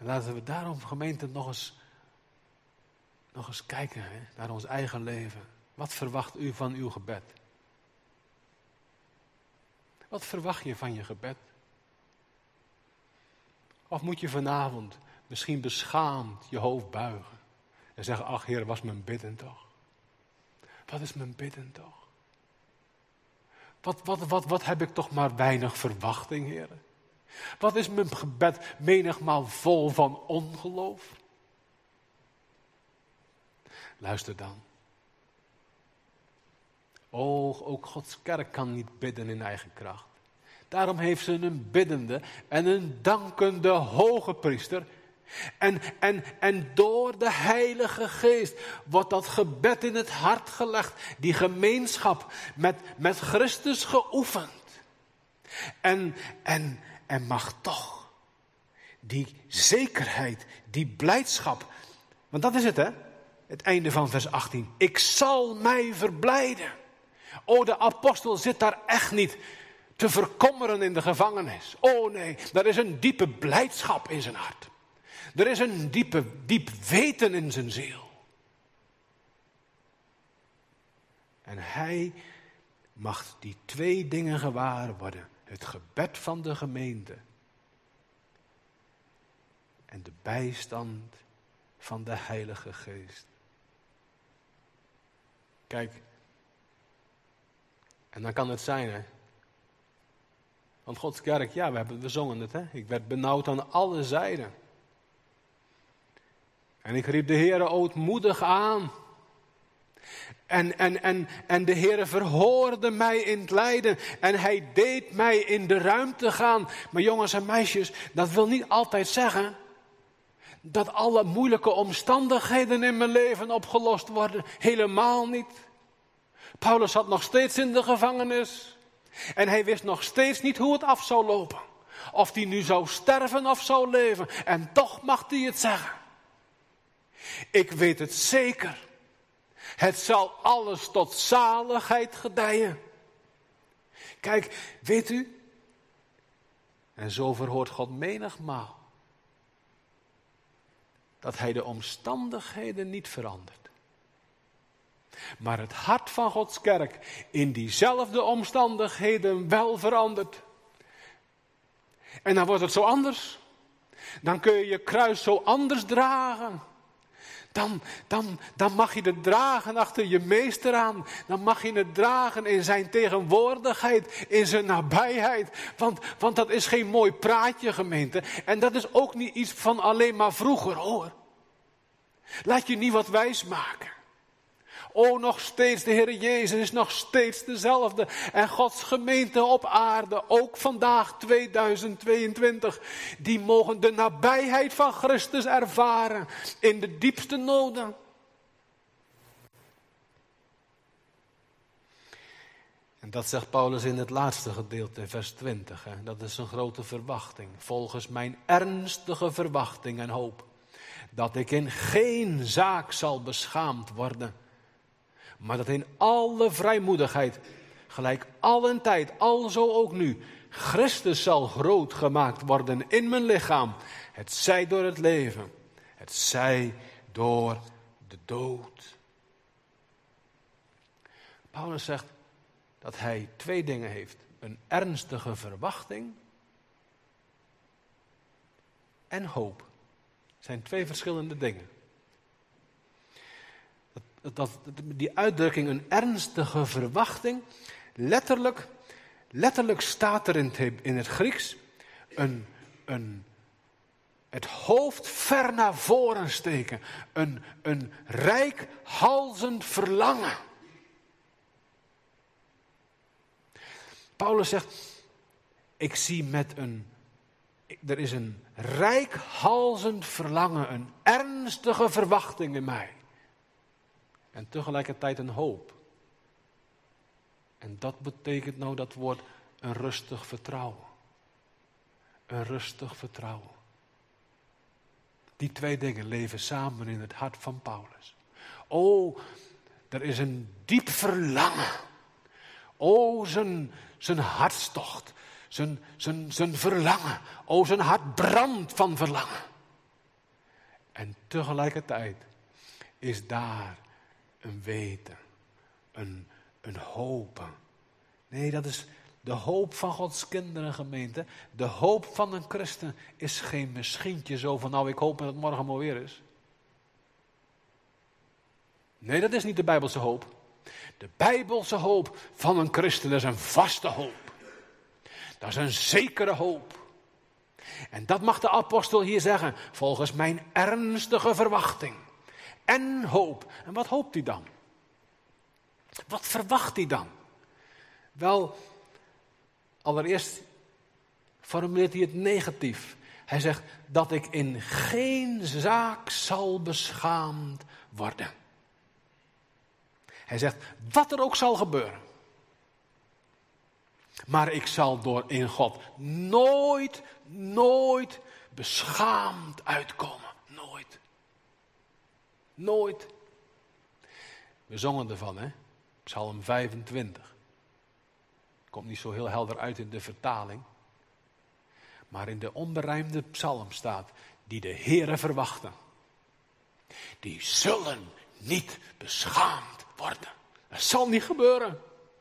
En laten we daarom, gemeente, nog eens, nog eens kijken hè, naar ons eigen leven. Wat verwacht u van uw gebed? Wat verwacht je van je gebed? Of moet je vanavond misschien beschaamd je hoofd buigen en zeggen, ach Heer, was mijn bidden toch? Wat is mijn bidden toch? Wat, wat, wat, wat heb ik toch maar weinig verwachting, Heer? Wat is mijn gebed menigmaal vol van ongeloof? Luister dan. O, ook Gods kerk kan niet bidden in eigen kracht. Daarom heeft ze een biddende en een dankende hoge priester. En, en, en door de Heilige Geest wordt dat gebed in het hart gelegd. Die gemeenschap met, met Christus geoefend. En, en, en mag toch die zekerheid, die blijdschap. Want dat is het hè, het einde van vers achttien. Ik zal mij verblijden. O, de apostel zit daar echt niet te verkommeren in de gevangenis. Oh nee, er is een diepe blijdschap in zijn hart. Er is een diepe, diep weten in zijn ziel. En hij mag die twee dingen gewaar worden. Het gebed van de gemeente. En de bijstand van de Heilige Geest. Kijk. En dan kan het zijn hè. Want Gods kerk, ja, we, hebben, we zongen het hè. Ik werd benauwd aan alle zijden. En ik riep de Heere ootmoedig aan. En, en, en, en de Heere verhoorde mij in het lijden. En hij deed mij in de ruimte gaan. Maar jongens en meisjes, dat wil niet altijd zeggen dat alle moeilijke omstandigheden in mijn leven opgelost worden. Helemaal niet. Paulus zat nog steeds in de gevangenis. En hij wist nog steeds niet hoe het af zou lopen. Of hij nu zou sterven of zou leven. En toch mag hij het zeggen. Ik weet het zeker. Het zal alles tot zaligheid gedijen. Kijk, weet u. En zo verhoort God menigmaal. Dat hij de omstandigheden niet verandert. Maar het hart van Gods kerk in diezelfde omstandigheden wel verandert. En dan wordt het zo anders. Dan kun je je kruis zo anders dragen. Dan, dan, dan mag je het dragen achter je meester aan. Dan mag je het dragen in zijn tegenwoordigheid, in zijn nabijheid. Want, want dat is geen mooi praatje, gemeente. En dat is ook niet iets van alleen maar vroeger, hoor. Laat je niet wat wijs maken. O, nog steeds, de Heer Jezus is nog steeds dezelfde. En Gods gemeente op aarde, ook vandaag tweeduizend tweeëntwintig, die mogen de nabijheid van Christus ervaren in de diepste noden. En dat zegt Paulus in het laatste gedeelte, in vers twintig. Hè? Dat is een grote verwachting. Volgens mijn ernstige verwachting en hoop. Dat ik in geen zaak zal beschaamd worden. Maar dat in alle vrijmoedigheid, gelijk allen tijd, alzo ook nu, Christus zal groot gemaakt worden in mijn lichaam. Het zij door het leven, het zij door de dood. Paulus zegt dat hij twee dingen heeft. Een ernstige verwachting en hoop. Het zijn twee verschillende dingen. Dat, dat, die uitdrukking, een ernstige verwachting, letterlijk, letterlijk staat er in het, in het Grieks een, een, het hoofd ver naar voren steken. Een, een reikhalzend verlangen. Paulus zegt, ik zie met een, er is een reikhalzend verlangen, een ernstige verwachting in mij. En tegelijkertijd een hoop. En dat betekent nou dat woord een rustig vertrouwen. Een rustig vertrouwen. Die twee dingen leven samen in het hart van Paulus. O, er is een diep verlangen. O, zijn, zijn hartstocht. Zijn, zijn, zijn verlangen. O, zijn hart brandt van verlangen. En tegelijkertijd is daar een weten, een, een hopen. Nee, dat is de hoop van Gods kinderen, gemeente. De hoop van een christen is geen misschientje zo van, nou, ik hoop dat het morgen mooi weer is. Nee, dat is niet de Bijbelse hoop. De Bijbelse hoop van een christen is een vaste hoop. Dat is een zekere hoop. En dat mag de apostel hier zeggen, volgens mijn ernstige verwachting en hoop. En wat hoopt hij dan? Wat verwacht hij dan? Wel, allereerst formuleert hij het negatief. Hij zegt dat ik in geen zaak zal beschaamd worden. Hij zegt, wat er ook zal gebeuren. Maar ik zal door in God nooit, nooit beschaamd uitkomen. Nooit. Nooit. We zongen ervan, hè? Psalm vijfentwintig. Komt niet zo heel helder uit in de vertaling. Maar in de onberijmde psalm staat, die de Heere verwachten. Die zullen niet beschaamd worden. Dat zal niet gebeuren.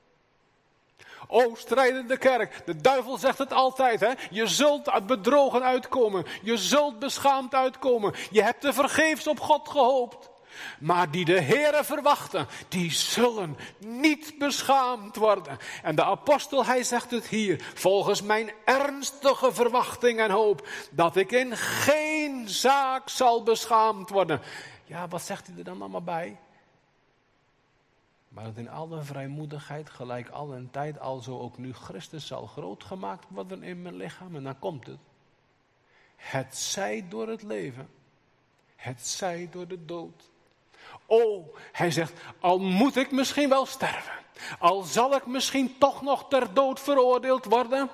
O, strijdende kerk, de duivel zegt het altijd, hè? Je zult bedrogen uitkomen, je zult beschaamd uitkomen. Je hebt te vergeefs op God gehoopt. Maar die de Heere verwachten, die zullen niet beschaamd worden. En de apostel, hij zegt het hier, volgens mijn ernstige verwachting en hoop, dat ik in geen zaak zal beschaamd worden. Ja, wat zegt hij er dan allemaal bij? Maar dat in alle vrijmoedigheid, gelijk al een tijd, alzo ook nu Christus zal groot gemaakt worden in mijn lichaam. En dan komt het. Het zij door het leven, het zij door de dood. O, hij zegt, al moet ik misschien wel sterven, al zal ik misschien toch nog ter dood veroordeeld worden,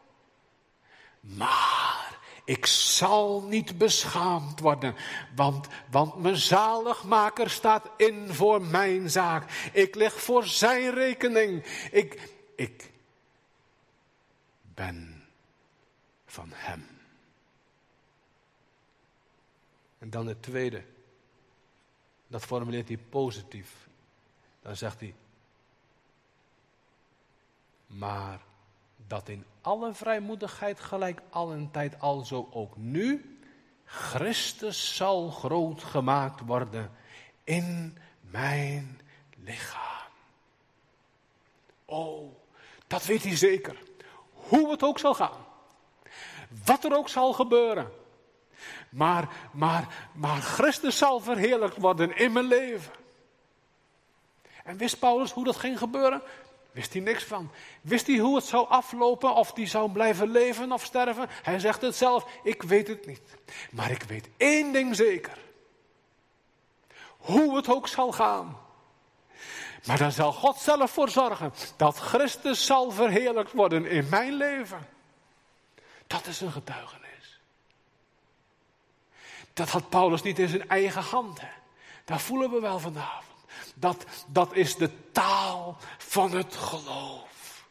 maar ik zal niet beschaamd worden, want, want mijn zaligmaker staat in voor mijn zaak. Ik lig voor zijn rekening. Ik, ik ben van hem. En dan het tweede. Dat formuleert hij positief. Dan zegt hij, maar dat in alle vrijmoedigheid gelijk al een tijd alzo ook nu Christus zal groot gemaakt worden in mijn lichaam. Oh, dat weet hij zeker. Hoe het ook zal gaan. Wat er ook zal gebeuren. Maar, maar, maar Christus zal verheerlijkt worden in mijn leven. En wist Paulus hoe dat ging gebeuren? Wist hij niks van. Wist hij hoe het zou aflopen, of hij zou blijven leven of sterven? Hij zegt het zelf, ik weet het niet. Maar ik weet één ding zeker. Hoe het ook zal gaan. Maar daar zal God zelf voor zorgen dat Christus zal verheerlijkt worden in mijn leven. Dat is een getuigenis. Dat had Paulus niet in zijn eigen hand. Hè. Dat voelen we wel vanavond. Dat, dat is de taal van het geloof.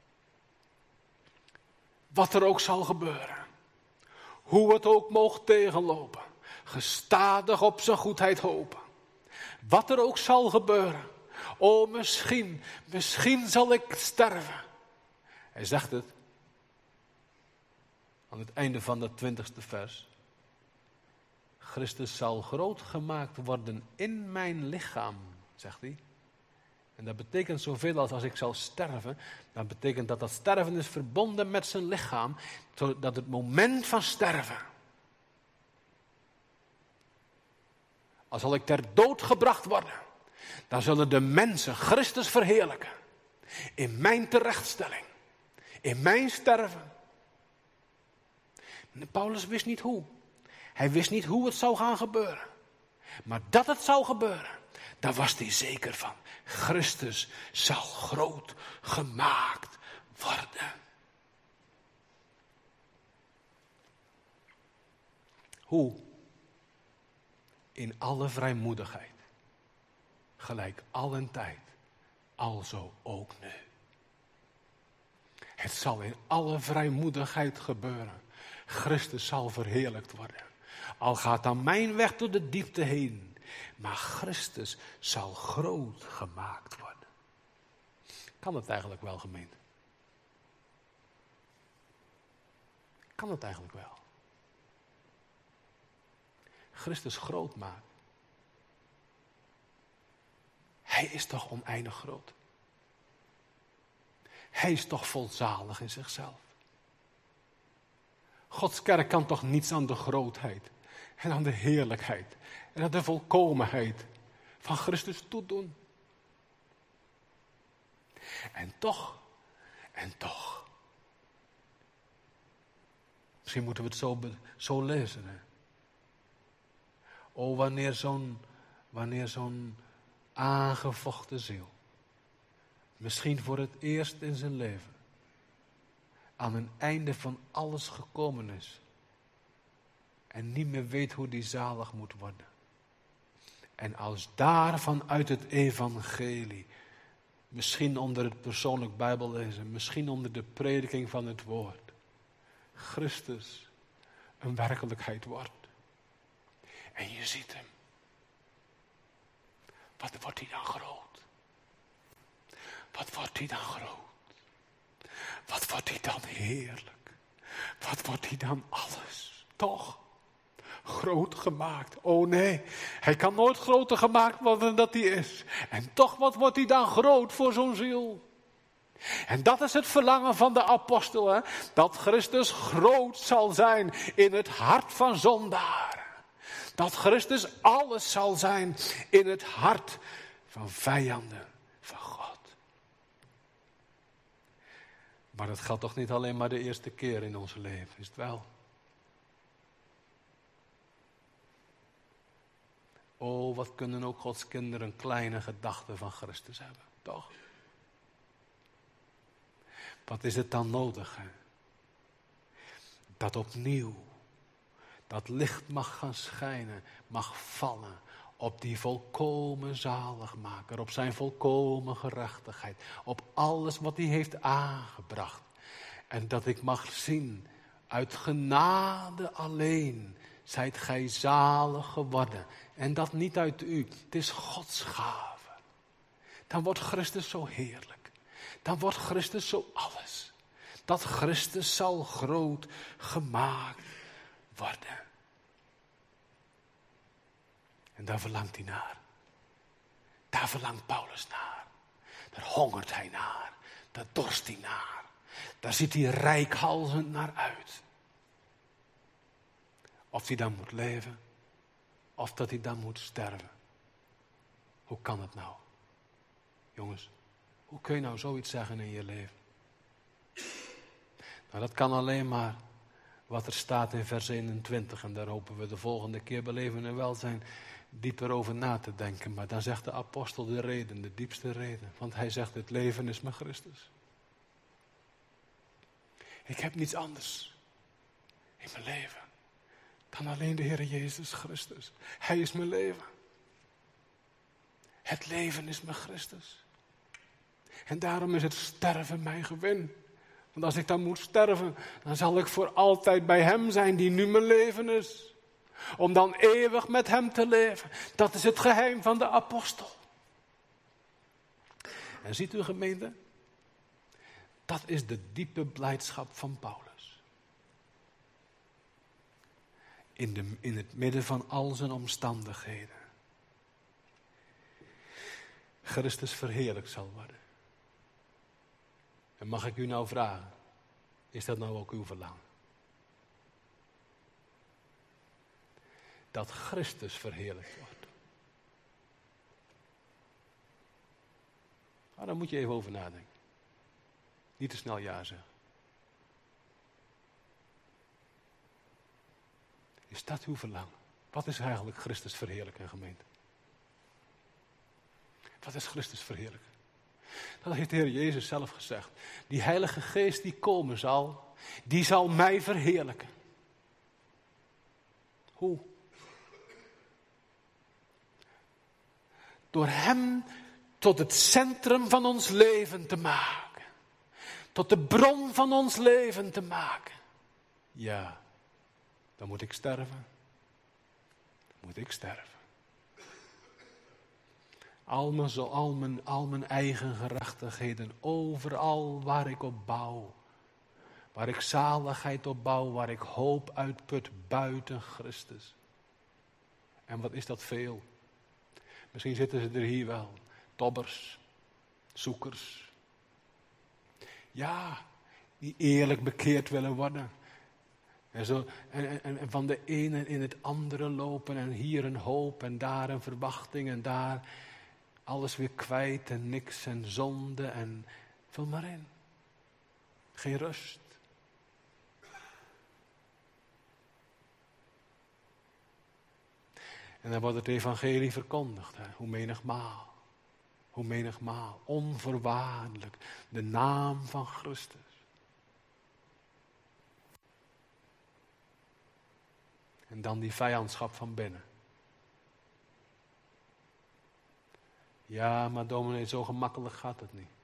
Wat er ook zal gebeuren. Hoe het ook moogt tegenlopen. Gestadig op zijn goedheid hopen. Wat er ook zal gebeuren. O, misschien, misschien zal ik sterven. Hij zegt het. Aan het einde van dat twintigste vers. Christus zal groot gemaakt worden in mijn lichaam, zegt hij. En dat betekent zoveel als als ik zal sterven. Dat betekent dat dat sterven is verbonden met zijn lichaam. Zodat het moment van sterven. Als zal ik ter dood gebracht worden. Dan zullen de mensen Christus verheerlijken. In mijn terechtstelling. In mijn sterven. En Paulus wist niet hoe. Hij wist niet hoe het zou gaan gebeuren. Maar dat het zou gebeuren, daar was hij zeker van. Christus zal groot gemaakt worden. Hoe? In alle vrijmoedigheid. Gelijk al een tijd. Alzo ook nu. Het zal in alle vrijmoedigheid gebeuren. Christus zal verheerlijkt worden. Al gaat dan mijn weg door de diepte heen. Maar Christus zal groot gemaakt worden. Kan het eigenlijk wel, gemeente? Kan het eigenlijk wel? Christus groot maken. Hij is toch oneindig groot. Hij is toch volzalig in zichzelf. Gods kerk kan toch niets aan de grootheid en aan de heerlijkheid en aan de volkomenheid van Christus toedoen. En toch, en toch. Misschien moeten we het zo, zo lezen. Hè? O, wanneer zo'n, wanneer zo'n aangevochten ziel, misschien voor het eerst in zijn leven, aan een einde van alles gekomen is. En niet meer weet hoe die zalig moet worden. En als daar vanuit het evangelie, misschien onder het persoonlijk bijbellezen, misschien onder de prediking van het woord, Christus een werkelijkheid wordt. En je ziet hem. Wat wordt hij dan groot? Wat wordt hij dan groot? Wat wordt hij dan heerlijk? Wat wordt hij dan alles? Toch? Groot gemaakt. Oh nee, hij kan nooit groter gemaakt worden dan hij is. En toch, wat wordt hij dan groot voor zo'n ziel? En dat is het verlangen van de apostel. Hè? Dat Christus groot zal zijn in het hart van zondaren. Dat Christus alles zal zijn in het hart van vijanden van God. Maar dat geldt toch niet alleen maar de eerste keer in ons leven, is het wel? Oh, wat kunnen ook Gods kinderen een kleine gedachte van Christus hebben, toch? Wat is het dan nodig, hè? Dat opnieuw, dat licht mag gaan schijnen, mag vallen op die volkomen zaligmaker, op zijn volkomen gerechtigheid, op alles wat hij heeft aangebracht. En dat ik mag zien, uit genade alleen zijt gij zalig geworden. En dat niet uit u, het is Gods gave. Dan wordt Christus zo heerlijk. Dan wordt Christus zo alles. Dat Christus zal groot gemaakt worden. En daar verlangt hij naar. Daar verlangt Paulus naar. Daar hongert hij naar. Daar dorst hij naar. Daar ziet hij reikhalzend naar uit. Of hij dan moet leven. Of dat hij dan moet sterven. Hoe kan het nou? Jongens, hoe kun je nou zoiets zeggen in je leven? Nou, dat kan alleen maar wat er staat in vers eenentwintig. En daar hopen we de volgende keer bij Leven en Welzijn dieper over na te denken. Maar dan zegt de apostel de reden, de diepste reden. Want hij zegt, het leven is mijn Christus. Ik heb niets anders in mijn leven dan alleen de Heer Jezus Christus. Hij is mijn leven. Het leven is mijn Christus. En daarom is het sterven mijn gewin. Want als ik dan moet sterven, dan zal ik voor altijd bij hem zijn die nu mijn leven is. Om dan eeuwig met hem te leven. Dat is het geheim van de apostel. En ziet u, gemeente, dat is de diepe blijdschap van Paulus. In, de, in het midden van al zijn omstandigheden. Christus verheerlijkt zal worden. En mag ik u nou vragen, is dat nou ook uw verlangen? Dat Christus verheerlijkt wordt. Nou, daar moet je even over nadenken. Niet te snel ja zeggen. Is dat uw verlangen? Wat is eigenlijk Christus verheerlijken, gemeente? Wat is Christus verheerlijken? Dat heeft de Heer Jezus zelf gezegd. Die Heilige Geest die komen zal, die zal mij verheerlijken. Hoe? Door hem tot het centrum van ons leven te maken. Tot de bron van ons leven te maken. Ja, dan moet ik sterven. moet ik sterven. Al mijn, zo, al mijn, al mijn eigen gerechtigheden, overal waar ik op bouw. Waar ik zaligheid op bouw, waar ik hoop uitput buiten Christus. En wat is dat veel? Misschien zitten ze er hier wel. Tobbers, zoekers. Ja, die eerlijk bekeerd willen worden. En, zo, en, en, en van de ene in het andere lopen. En hier een hoop en daar een verwachting en daar alles weer kwijt en niks en zonde en vul maar in. Geen rust. En dan wordt het evangelie verkondigd. Hè? Hoe menigmaal. Hoe menigmaal. Onvoorwaardelijk. De naam van Christus. En dan die vijandschap van binnen. Ja, maar dominee, zo gemakkelijk gaat het niet.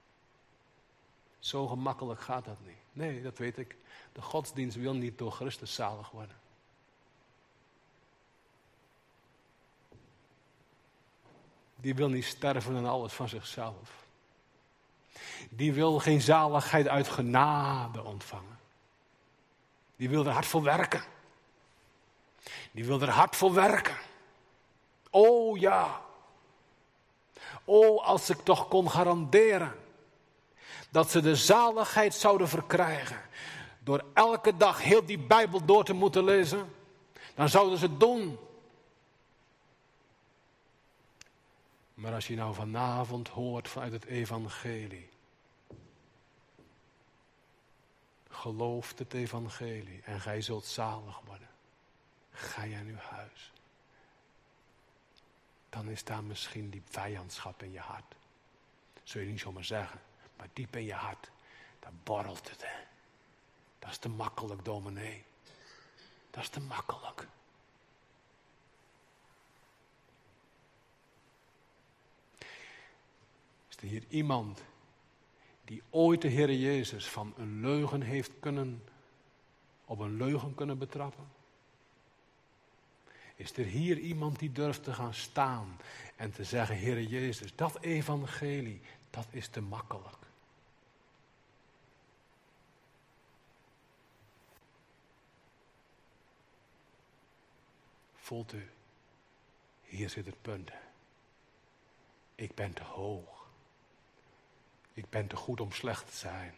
Zo gemakkelijk gaat dat niet. Nee, dat weet ik. De godsdienst wil niet door Christus zalig worden. Die wil niet sterven en alles van zichzelf. Die wil geen zaligheid uit genade ontvangen. Die wil er hard voor werken. Die wil er hard voor werken. Oh ja. Oh, als ik toch kon garanderen dat ze de zaligheid zouden verkrijgen door elke dag heel die Bijbel door te moeten lezen, dan zouden ze het doen. Maar als je nou vanavond hoort vanuit het evangelie, gelooft het evangelie en gij zult zalig worden, ga je naar uw huis. Dan is daar misschien die vijandschap in je hart. Zul je niet zomaar zeggen, maar diep in je hart, daar borrelt het. Hè? Dat is te makkelijk, dominee. Dat is te makkelijk. Is er hier iemand die ooit de Heer Jezus van een leugen heeft kunnen, op een leugen kunnen betrappen? Is er hier iemand die durft te gaan staan en te zeggen, Heer Jezus, dat evangelie, dat is te makkelijk. Voelt u, hier zit het punt. Ik ben te hoog. Ik ben te goed om slecht te zijn.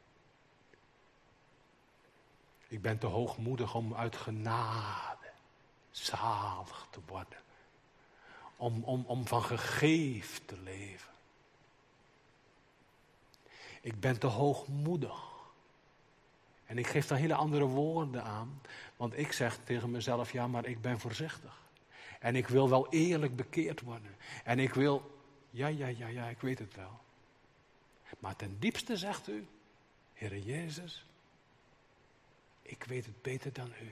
Ik ben te hoogmoedig om uit genade zalig te worden. Om, om, om van gegeven te leven. Ik ben te hoogmoedig. En ik geef daar hele andere woorden aan. Want ik zeg tegen mezelf, ja, maar ik ben voorzichtig. En ik wil wel eerlijk bekeerd worden. En ik wil, ja, ja, ja, ja, ik weet het wel. Maar ten diepste zegt u, Heere Jezus, ik weet het beter dan u.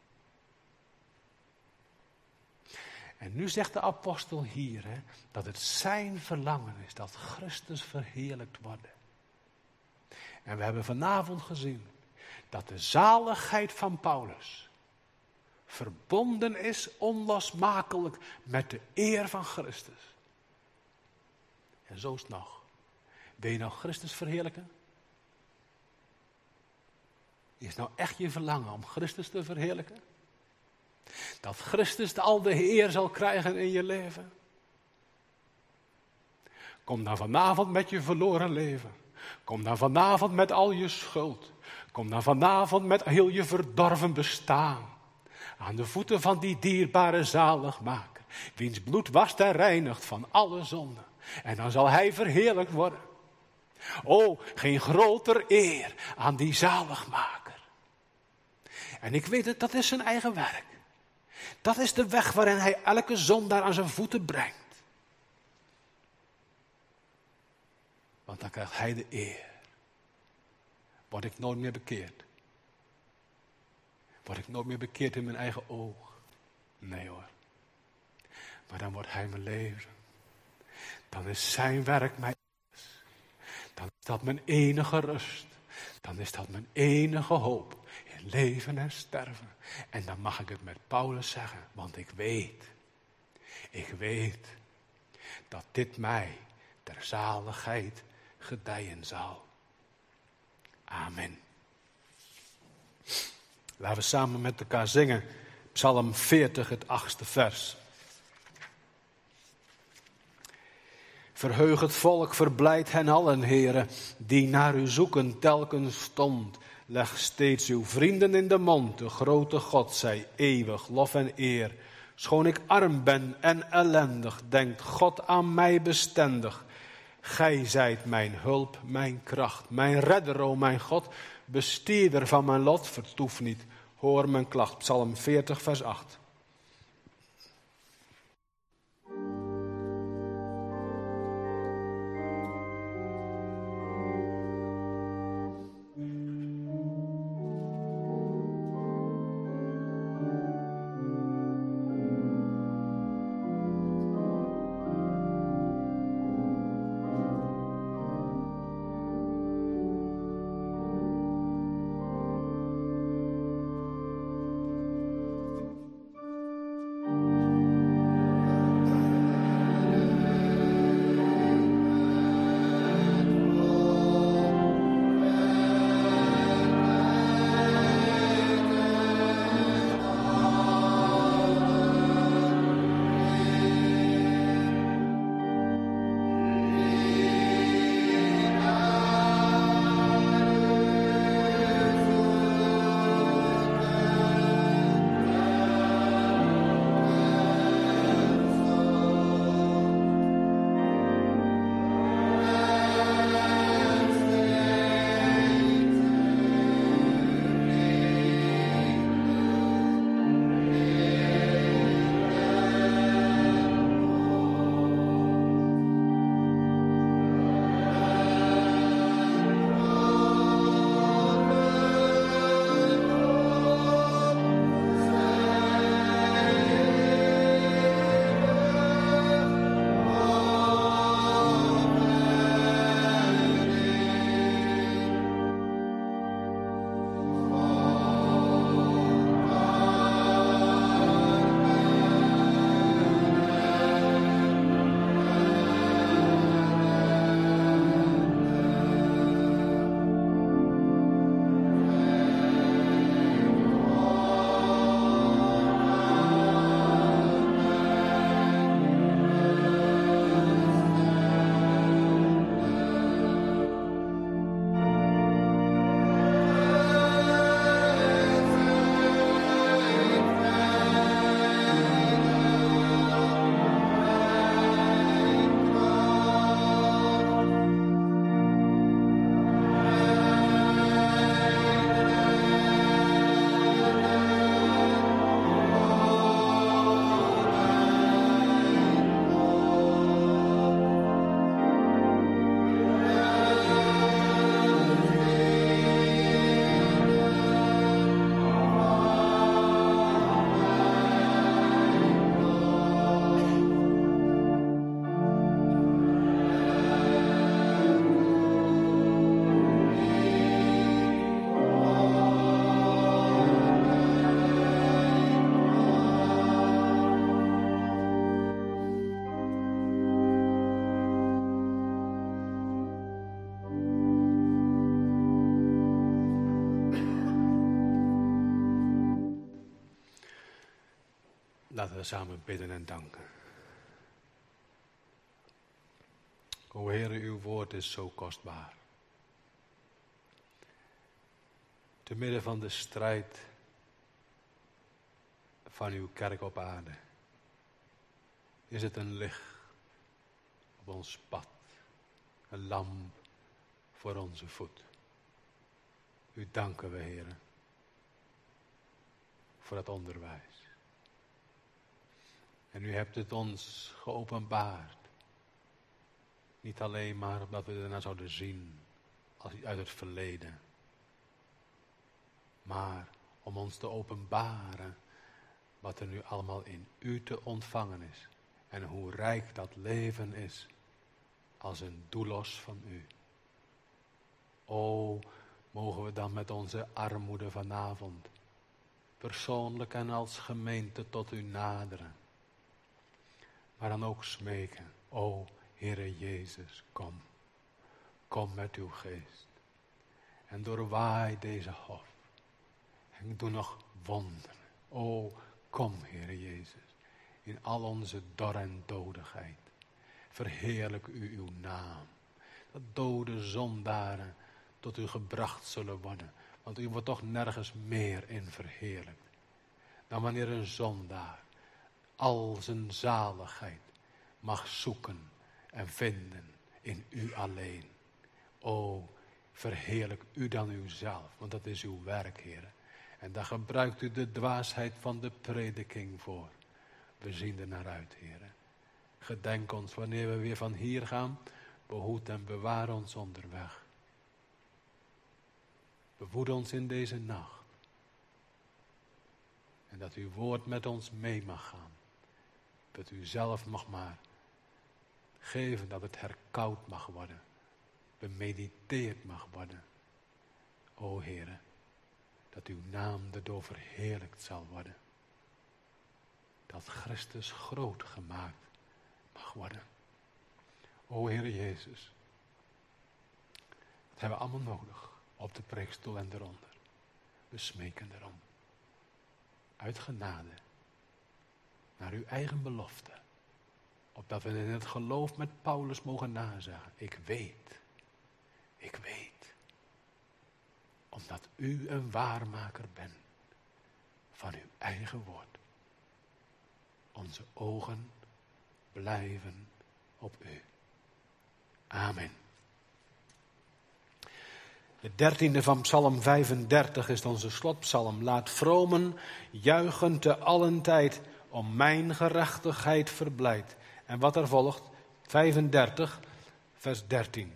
En nu zegt de apostel hier, hè, dat het zijn verlangen is dat Christus verheerlijkt wordt. En we hebben vanavond gezien dat de zaligheid van Paulus verbonden is onlosmakelijk met de eer van Christus. En zo is het nog. Wil je nou Christus verheerlijken? Is het nou echt je verlangen om Christus te verheerlijken? Dat Christus al de eer zal krijgen in je leven? Kom dan vanavond met je verloren leven. Kom dan vanavond met al je schuld. Kom dan vanavond met heel je verdorven bestaan. Aan de voeten van die dierbare zaligmaker. Wiens bloed wast en reinigt van alle zonden. En dan zal hij verheerlijkt worden. O, geen groter eer aan die zaligmaker. En ik weet het, dat is zijn eigen werk. Dat is de weg waarin hij elke zondaar aan zijn voeten brengt. Want dan krijgt hij de eer. Word ik nooit meer bekeerd? Word ik nooit meer bekeerd in mijn eigen oog? Nee hoor. Maar dan wordt hij mijn leven. Dan is zijn werk mijn alles. Dan is dat mijn enige rust. Dan is dat mijn enige hoop. In in leven en sterven. En dan mag ik het met Paulus zeggen, want ik weet, ik weet dat dit mij ter zaligheid gedijen zal. Amen. Laten we samen met elkaar zingen, Psalm veertig, het achtste vers. Verheug het volk, verblijd hen allen, Heere, die naar u zoeken telkens stond. Leg steeds uw vrienden in de mond, de grote God zij eeuwig lof en eer. Schoon ik arm ben en ellendig, denkt God aan mij bestendig. Gij zijt mijn hulp, mijn kracht, mijn redder, o mijn God. Bestierder van mijn lot, vertoef niet, hoor mijn klacht. Psalm veertig, vers acht. Laten we samen bidden en danken. O Heere, uw woord is zo kostbaar. Te midden van de strijd van uw kerk op aarde is het een licht op ons pad, een lamp voor onze voet. U danken we, Heere, voor het onderwijs. En u hebt het ons geopenbaard. Niet alleen maar omdat we ernaar zouden zien als iets uit het verleden. Maar om ons te openbaren wat er nu allemaal in u te ontvangen is. En hoe rijk dat leven is als een doelos van u. O, mogen we dan met onze armoede vanavond persoonlijk en als gemeente tot u naderen. Maar dan ook smeken, o Heere Jezus, kom. Kom met uw geest. En doorwaai deze hof. En doe nog wonderen. O, kom Heere Jezus. In al onze dor en dodigheid. Verheerlijk u uw naam. Dat dode zondaren tot u gebracht zullen worden. Want u wordt toch nergens meer in verheerlijkt. Dan wanneer een zondaar al zijn zaligheid mag zoeken en vinden in u alleen. O, verheerlijk u dan uzelf, want dat is uw werk, Heer. En daar gebruikt u de dwaasheid van de prediking voor. We zien er naar uit, Heer. Gedenk ons wanneer we weer van hier gaan. Behoed en bewaar ons onderweg. Behoed ons in deze nacht. En dat uw woord met ons mee mag gaan. Dat u zelf mag maar geven dat het herkoud mag worden. Bemediteerd mag worden. O Heere, dat uw naam erdoor verheerlijkt zal worden. Dat Christus groot gemaakt mag worden. O Heere Jezus, dat hebben we allemaal nodig. Op de preekstoel en eronder. We smeken erom. Uit genade. Naar uw eigen belofte. Opdat we in het geloof met Paulus mogen nazeggen. Ik weet. Ik weet. Omdat u een waarmaker bent. Van uw eigen woord. Onze ogen blijven op u. Amen. De dertiende van Psalm vijfendertig is onze slotpsalm. Laat vromen juichen te allen tijd, om mijn gerechtigheid verblijd. En wat er volgt, vijfendertig, vers dertien.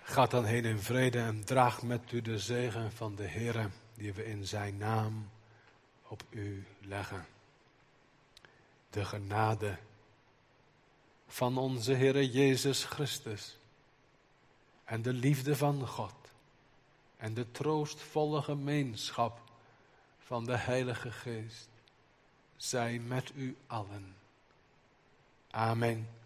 Gaat dan heen in vrede en draagt met u de zegen van de Heere, die we in zijn naam op u leggen. De genade van onze Heere Jezus Christus en de liefde van God en de troostvolle gemeenschap van de Heilige Geest zij met u allen. Amen.